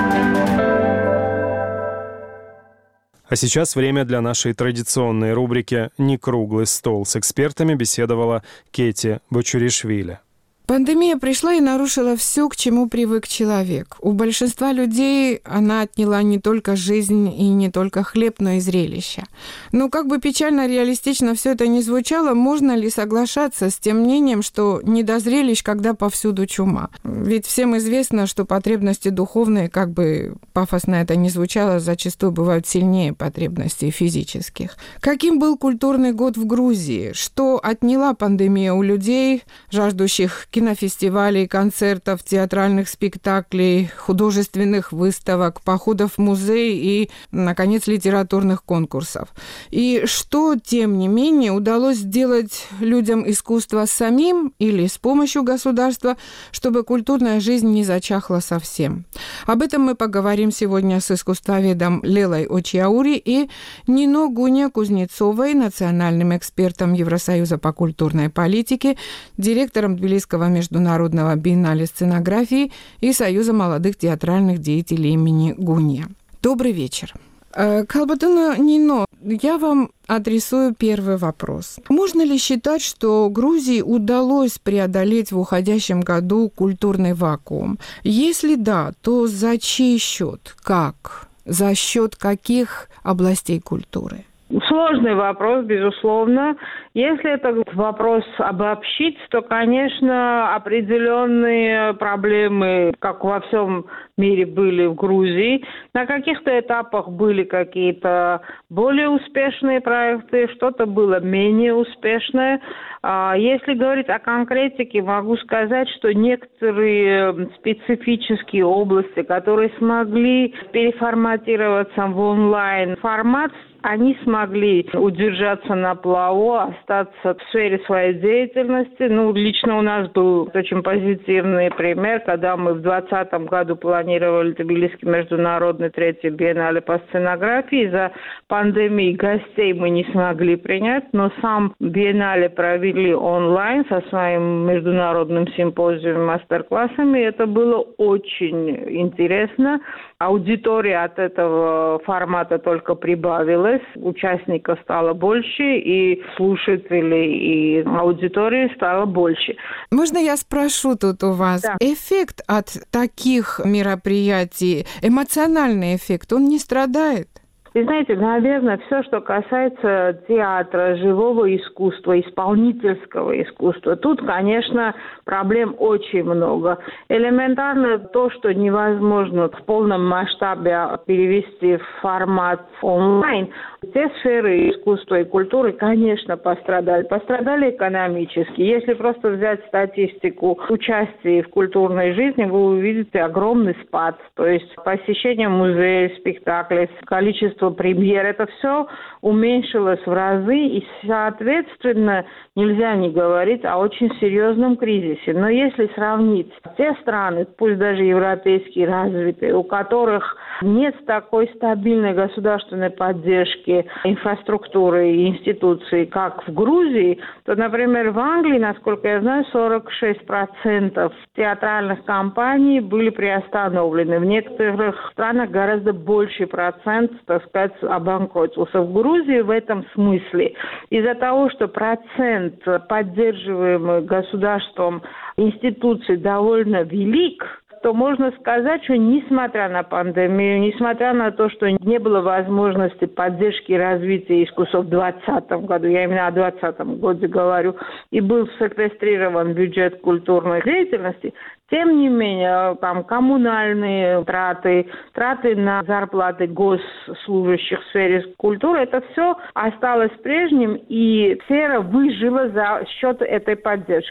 А сейчас время для нашей традиционной рубрики «Некруглый стол». С экспертами беседовала Кети Бочуришвили. Пандемия пришла и нарушила все, к чему привык человек. У большинства людей она отняла не только жизнь и не только хлеб, но и зрелище. Но как бы печально реалистично все это ни звучало, можно ли соглашаться с тем мнением, что не до зрелищ, когда повсюду чума? Ведь всем известно, что потребности духовные, как бы пафосно это ни звучало, зачастую бывают сильнее потребностей физических. Каким был культурный год в Грузии? Что отняла пандемия у людей, жаждущих кинофестивалей, концертов, театральных спектаклей, художественных выставок, походов в музей и, наконец, литературных конкурсов. И что, тем не менее, удалось сделать людям искусства самим или с помощью государства, чтобы культурная жизнь не зачахла совсем. Об этом мы поговорим сегодня с искусствоведом Лелой Очиаури и Нино Гуня Кузнецовой, национальным экспертом Евросоюза по культурной политике, директором Тбилисского международного биеннале сценографии и Союза молодых театральных деятелей имени Гунья. Добрый вечер. Калбатуна Нино, я вам адресую первый вопрос. Можно ли считать, что Грузии удалось преодолеть в уходящем году культурный вакуум? Если да, то за чей счет? Как? За счет каких областей культуры? Сложный вопрос, безусловно. Если этот вопрос обобщить, то, конечно, определенные проблемы, как во всем мире, были в Грузии. На каких-то этапах были какие-то более успешные проекты, что-то было менее успешное. Если говорить о конкретике, могу сказать, что некоторые специфические области, которые смогли переформатироваться в онлайн-формат, они смогли удержаться на плаву, остаться в сфере своей деятельности. Ну, лично у нас был очень позитивный пример, когда мы в двадцатом году планировали Тбилисский международный третий биеннале по сценографии. Из-за пандемии гостей мы не смогли принять, но сам биеннале провели онлайн со своим международным симпозиумом, мастер-классами. Это было очень интересно. Аудитория от этого формата только прибавилась. Участников стало больше, и слушателей, и аудитории стало больше. Можно я спрошу тут у вас? Да. Эффект от таких мероприятий, эмоциональный эффект, он не страдает? И знаете, наверное, все, что касается театра, живого искусства, исполнительского искусства, тут, конечно, проблем очень много. Элементарно то, что невозможно в полном масштабе перевести в формат онлайн. Те сферы искусства и культуры, конечно, пострадали. Пострадали экономически. Если просто взять статистику участия в культурной жизни, вы увидите огромный спад. То есть посещение музеев, спектаклей, количество премьер, это все уменьшилось в разы, и, соответственно, нельзя не говорить о очень серьезном кризисе. Но если сравнить те страны, пусть даже европейские, развитые, у которых нет такой стабильной государственной поддержки, инфраструктуры и институций, как в Грузии, то, например, в Англии, насколько я знаю, сорок шесть процентов театральных компаний были приостановлены. В некоторых странах гораздо больший процент, так сказать, обанкротился. В Грузии в этом смысле из-за того, что процент поддерживаемых государством институций довольно велик, то можно сказать, что несмотря на пандемию, несмотря на то, что не было возможности поддержки и развития искусства в двадцатом году, я именно о двадцатом году говорю, и был секвестрирован бюджет культурной деятельности, тем не менее, там коммунальные траты, траты на зарплаты госслужащих в сфере культуры, это все осталось прежним, и сфера выжила за счет этой поддержки.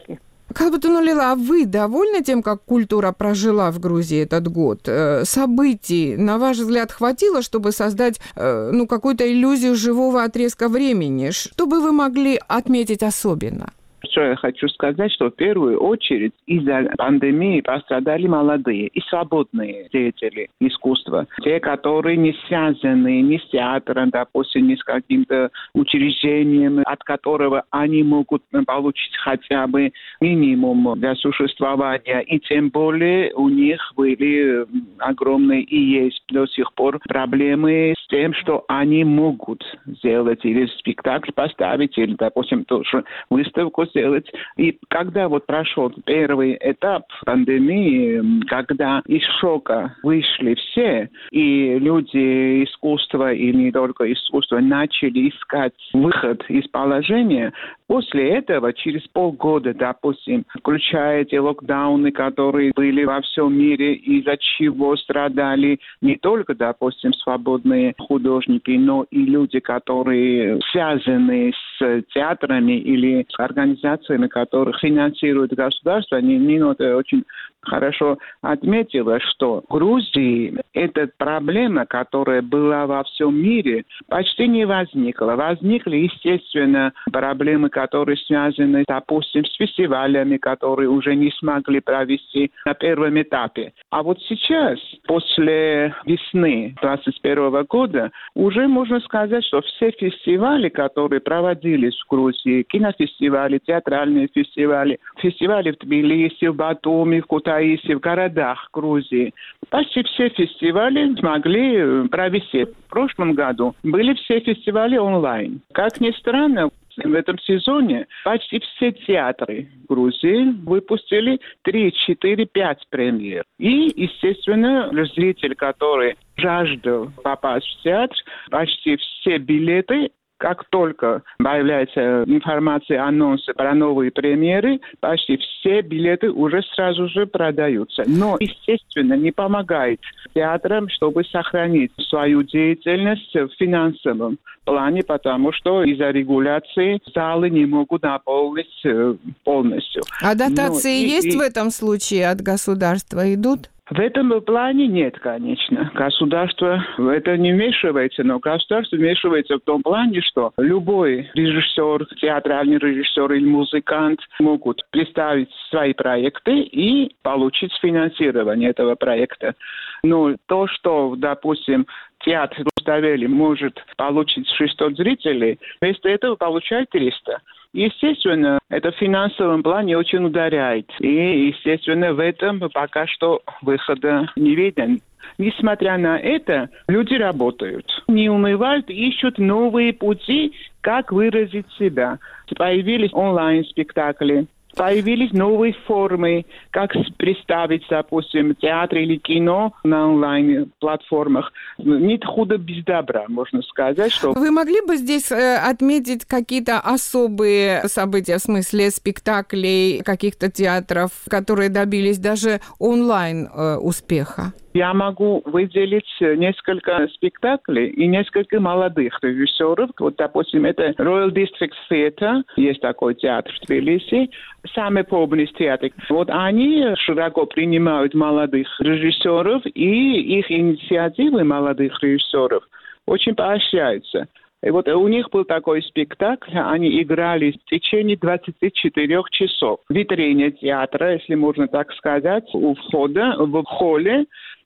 Калбатунулила, а вы довольны тем, как культура прожила в Грузии этот год? Событий, на ваш взгляд, хватило, чтобы создать ну, какую-то иллюзию живого отрезка времени? Что бы вы могли отметить особенно? Что я хочу сказать, что в первую очередь из-за пандемии пострадали молодые и свободные деятели искусства. Те, которые не связаны ни с театром, допустим, ни с каким-то учреждением, от которого они могут получить хотя бы минимум для существования. И тем более у них были огромные и есть до сих пор проблемы с тем, что они могут сделать или спектакль поставить, или, допустим, тоже выставку сделать. И когда вот прошел первый этап пандемии, когда из шока вышли все, и люди искусства, и не только искусства, начали искать выход из положения, после этого, через полгода, допустим, включая те локдауны, которые были во всем мире, из-за чего страдали не только, допустим, свободные художники, но и люди, которые связаны с театрами или с организациями, которых финансирует государство. Нина очень хорошо отметила, что в Грузии эта проблема, которая была во всем мире, почти не возникла. Возникли, естественно, проблемы, которые связаны, допустим, с фестивалями, которые уже не смогли провести на первом этапе. А вот сейчас, после весны двадцать первого года, уже можно сказать, что все фестивали, которые проводились в Грузии, кинофестивали, театральные фестивали, фестивали в Тбилиси, в Батуми, в Кутаиси, в городах Грузии, почти все фестивали смогли провести. В прошлом году были все фестивали онлайн. Как ни странно, в этом сезоне почти все театры Грузии выпустили три, четыре, пять премьер. И, естественно, зритель, который жаждал попасть в театр, почти все билеты, как только появляется информация, анонсы про новые премьеры, почти все билеты уже сразу же продаются. Но, естественно, не помогает театрам, чтобы сохранить свою деятельность в финансовом плане, потому что из-за регуляции залы не могут наполнить полностью. А дотации Но, есть и, в этом случае от государства идут? В этом плане нет, конечно. Государство в это не вмешивается, но государство вмешивается в том плане, что любой режиссер, театральный режиссер или музыкант могут представить свои проекты и получить финансирование этого проекта. Но то, что, допустим, театр Руставели может получить шестьсот зрителей, вместо этого получает триста. Естественно, это в финансовом плане очень ударяет. И, естественно, в этом пока что выхода не видно. Несмотря на это, люди работают. Не умывают, ищут новые пути, как выразить себя. Появились онлайн-спектакли. Появились новые формы, как представить, допустим, театр или кино на онлайн-платформах. Нет худа без добра, можно сказать. Что... Вы могли бы здесь отметить какие-то особые события, в смысле спектаклей, каких-то театров, которые добились даже онлайн-успеха? Я могу выделить несколько спектаклей и несколько молодых режиссеров. Вот, допустим, это Royal District Theatre, есть такой театр в Тбилиси, самый популярный театр. Вот они широко принимают молодых режиссеров, и их инициативы молодых режиссеров очень поощряются. И вот у них был такой спектакль, они играли в течение двадцати четырёх часов. В витрине театра, если можно так сказать, у входа в холле.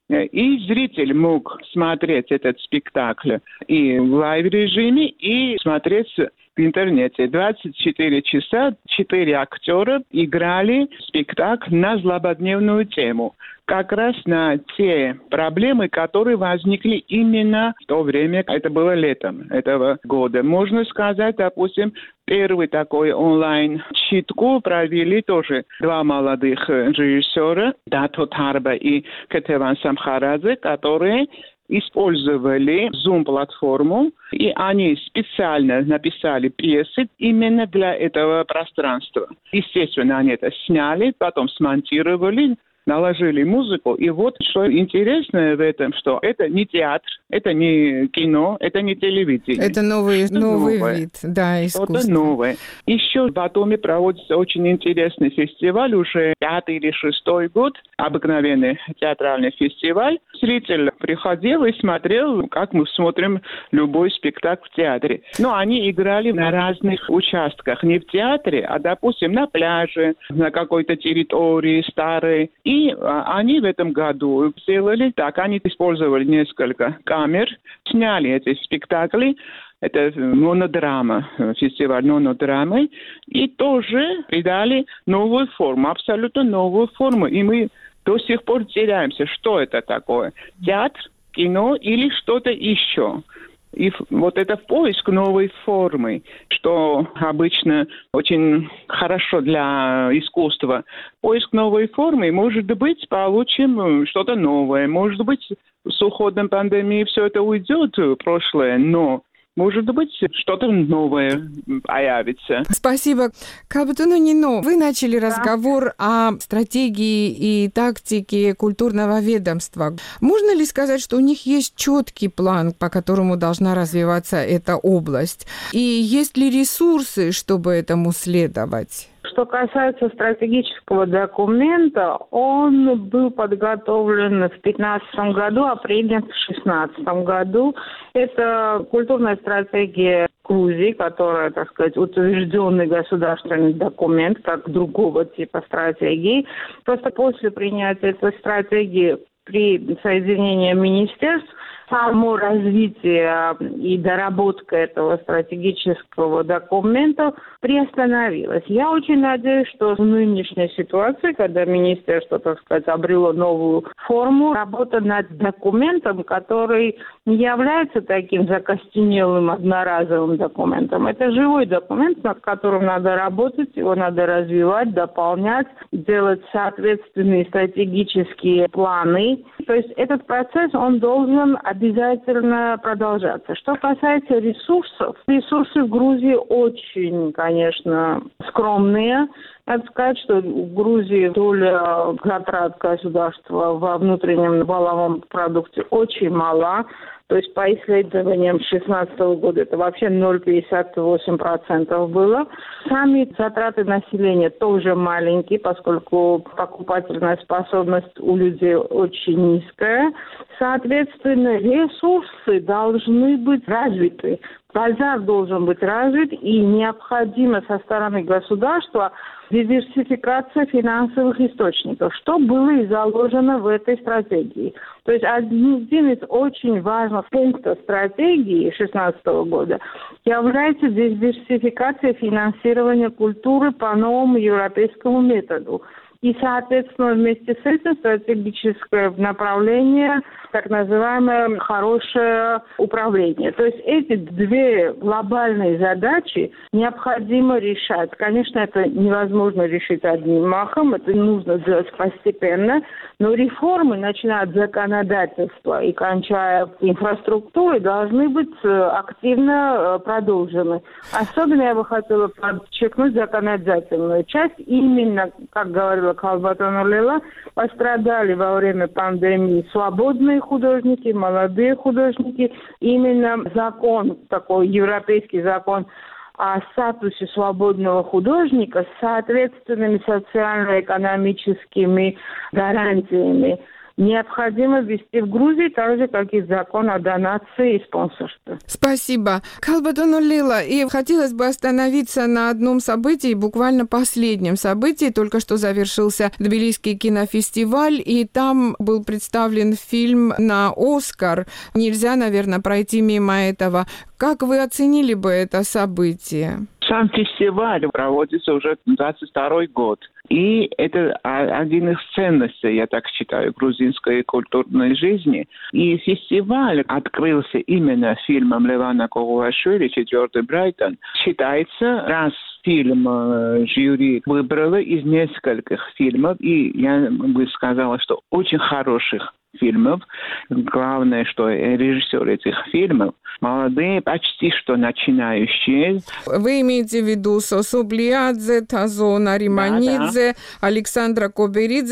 И зритель мог смотреть этот спектакль и в лайв-режиме, и смотреть в интернете. двадцать четыре часа, четыре актера играли спектакль на злободневную тему. Как раз на те проблемы, которые возникли именно в то время, это было летом этого года. Можно сказать, допустим, первый такой онлайн-читку провели тоже два молодых режиссера, Дато Тарба и Кетеван Самхарадзе, которые использовали Zoom-платформу, и они специально написали пьесы именно для этого пространства. Естественно, они это сняли, потом смонтировали, наложили музыку. И вот что интересное в этом, что это не театр, это не кино, это не телевидение. Это новый, новый новое. вид, да, искусства. Что-то новое. Еще в Батуми проводится очень интересный фестиваль, уже пятый или шестой год, обыкновенный театральный фестиваль. Зритель приходил и смотрел, как мы смотрим любой спектакль в театре. Но они играли на разных участках, не в театре, а, допустим, на пляже, на какой-то территории старой. И а, они в этом году сделали так, они использовали несколько камер, сняли эти спектакли. Это монодрама, фестиваль монодрамы, и тоже придали новую форму, абсолютно новую форму. И мы до сих пор теряемся, что это такое. Театр, кино или что-то еще. И вот это поиск новой формы, что обычно очень хорошо для искусства. Поиск новой формы, может быть, получим что-то новое. Может быть, с уходом пандемии все это уйдет в прошлое, но может быть, что-то новое появится. Спасибо. Калбатуну Нино, вы начали разговор да. о стратегии и тактике культурного ведомства. Можно ли сказать, что у них есть четкий план, по которому должна развиваться эта область? И есть ли ресурсы, чтобы этому следовать? Что касается стратегического документа, он был подготовлен в две тысячи пятнадцатом году, а принят в две тысячи шестнадцатом году. Это культурная стратегия Грузии, которая, так сказать, утвержденный государственный документ, как другого типа стратегии. Просто после принятия этой стратегии при соединении министерств само развитие и доработка этого стратегического документа приостановилась. Я очень надеюсь, что в нынешней ситуации, когда министерство, так сказать, обрело новую форму, работа над документом, который не является таким закостенелым одноразовым документом. Это живой документ, над которым надо работать, его надо развивать, дополнять, делать соответственные стратегические планы. То есть этот процесс, он должен обязательно продолжаться. Что касается ресурсов, ресурсы в Грузии очень, конечно, скромные. Надо сказать, что в Грузии доля затрат государства во внутреннем валовом продукте очень мала. То есть по исследованиям две тысячи шестнадцатого года это вообще ноль целых пятьдесят восемь сотых процента было. Сами затраты населения тоже маленькие, поскольку покупательная способность у людей очень низкая. Соответственно, ресурсы должны быть развиты. Базар должен быть развит, и необходимо со стороны государства диверсификация финансовых источников, что было и заложено в этой стратегии. То есть один из очень важных пунктов стратегии две тысячи шестнадцатого года является диверсификация финансирования культуры по новому европейскому методу. И, соответственно, вместе с этим стратегическое направление, так называемое хорошее управление. То есть эти две глобальные задачи необходимо решать. Конечно, это невозможно решить одним махом, это нужно делать постепенно, но реформы, начиная от законодательства и кончая инфраструктурой, должны быть активно продолжены. Особенно я бы хотела подчеркнуть законодательную часть. Именно, как говорила Калбатуну Лила, пострадали во время пандемии свободные художники, молодые художники. Именно закон, такой европейский закон о статусе свободного художника с соответственными социально-экономическими гарантиями необходимо ввести в Грузии, так же, как и закон о донации и спонсорстве. Спасибо. Калбатуну Лила, и хотелось бы остановиться на одном событии, буквально последнем событии. Только что завершился Тбилисский кинофестиваль, и там был представлен фильм на «Оскар». Нельзя, наверное, пройти мимо этого. Как вы оценили бы это событие? Сам фестиваль проводится уже двадцать второй год. И это один из ценностей, я так считаю, грузинской культурной жизни. И фестиваль открылся именно фильмом Левана Когуашвили «Четвертый Брайтон». Считается, раз фильм жюри выбрало из нескольких фильмов, и я бы сказала, что очень хороших фильмов. Главное, что режиссер этих фильмов молодые, почти что начинающие. Вы имеете в виду Сосо Блиадзе, Тазо Нариманидзе, да, да. Александра Коберидзе?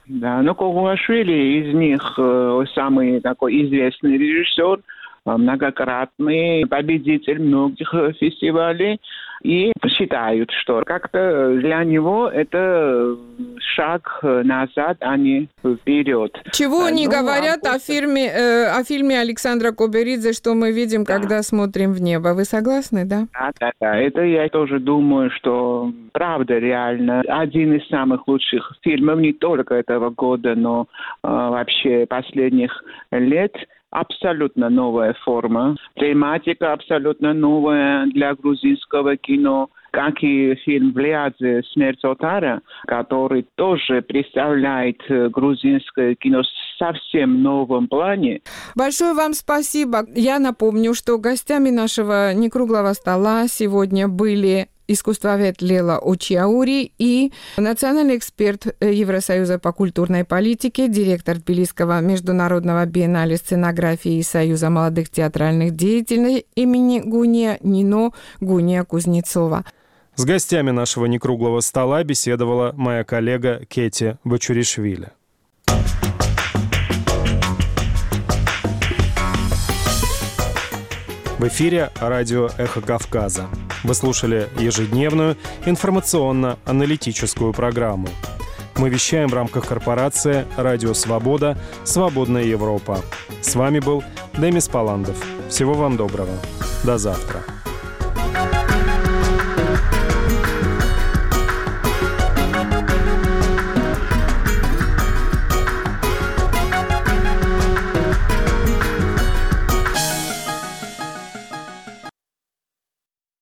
Да, ну Кугуашвили из них э, самый такой известный режиссер, многократный победитель многих фестивалей, и считают, что как-то для него это шаг назад, а не вперед. Чего они ну, говорят а... о, фильме, э, о фильме Александра Коберидзе, что мы видим, да. когда смотрим в небо? Вы согласны, да? Да, да, да. Это я тоже думаю, что правда реально. Один из самых лучших фильмов не только этого года, но э, вообще последних лет. Абсолютно новая форма. Тематика абсолютно новая для грузинского кино. Как и фильм «Влиадзе. Смерть Отара», который тоже представляет грузинское кино в совсем новом плане. Большое вам спасибо. Я напомню, что гостями нашего некруглого стола сегодня были искусствовед Лела Очиаури и национальный эксперт Евросоюза по культурной политике, директор Тбилисского международного биеннале сценографии и Союза молодых театральных деятелей имени Гуния Нино Гуния Кузнецова. С гостями нашего некруглого стола беседовала моя коллега Кети Бачуришвили. В эфире радио «Эхо Кавказа». Вы слушали ежедневную информационно-аналитическую программу. Мы вещаем в рамках корпорации «Радио Свобода. Свободная Европа». С вами был Демис Паландов. Всего вам доброго. До завтра.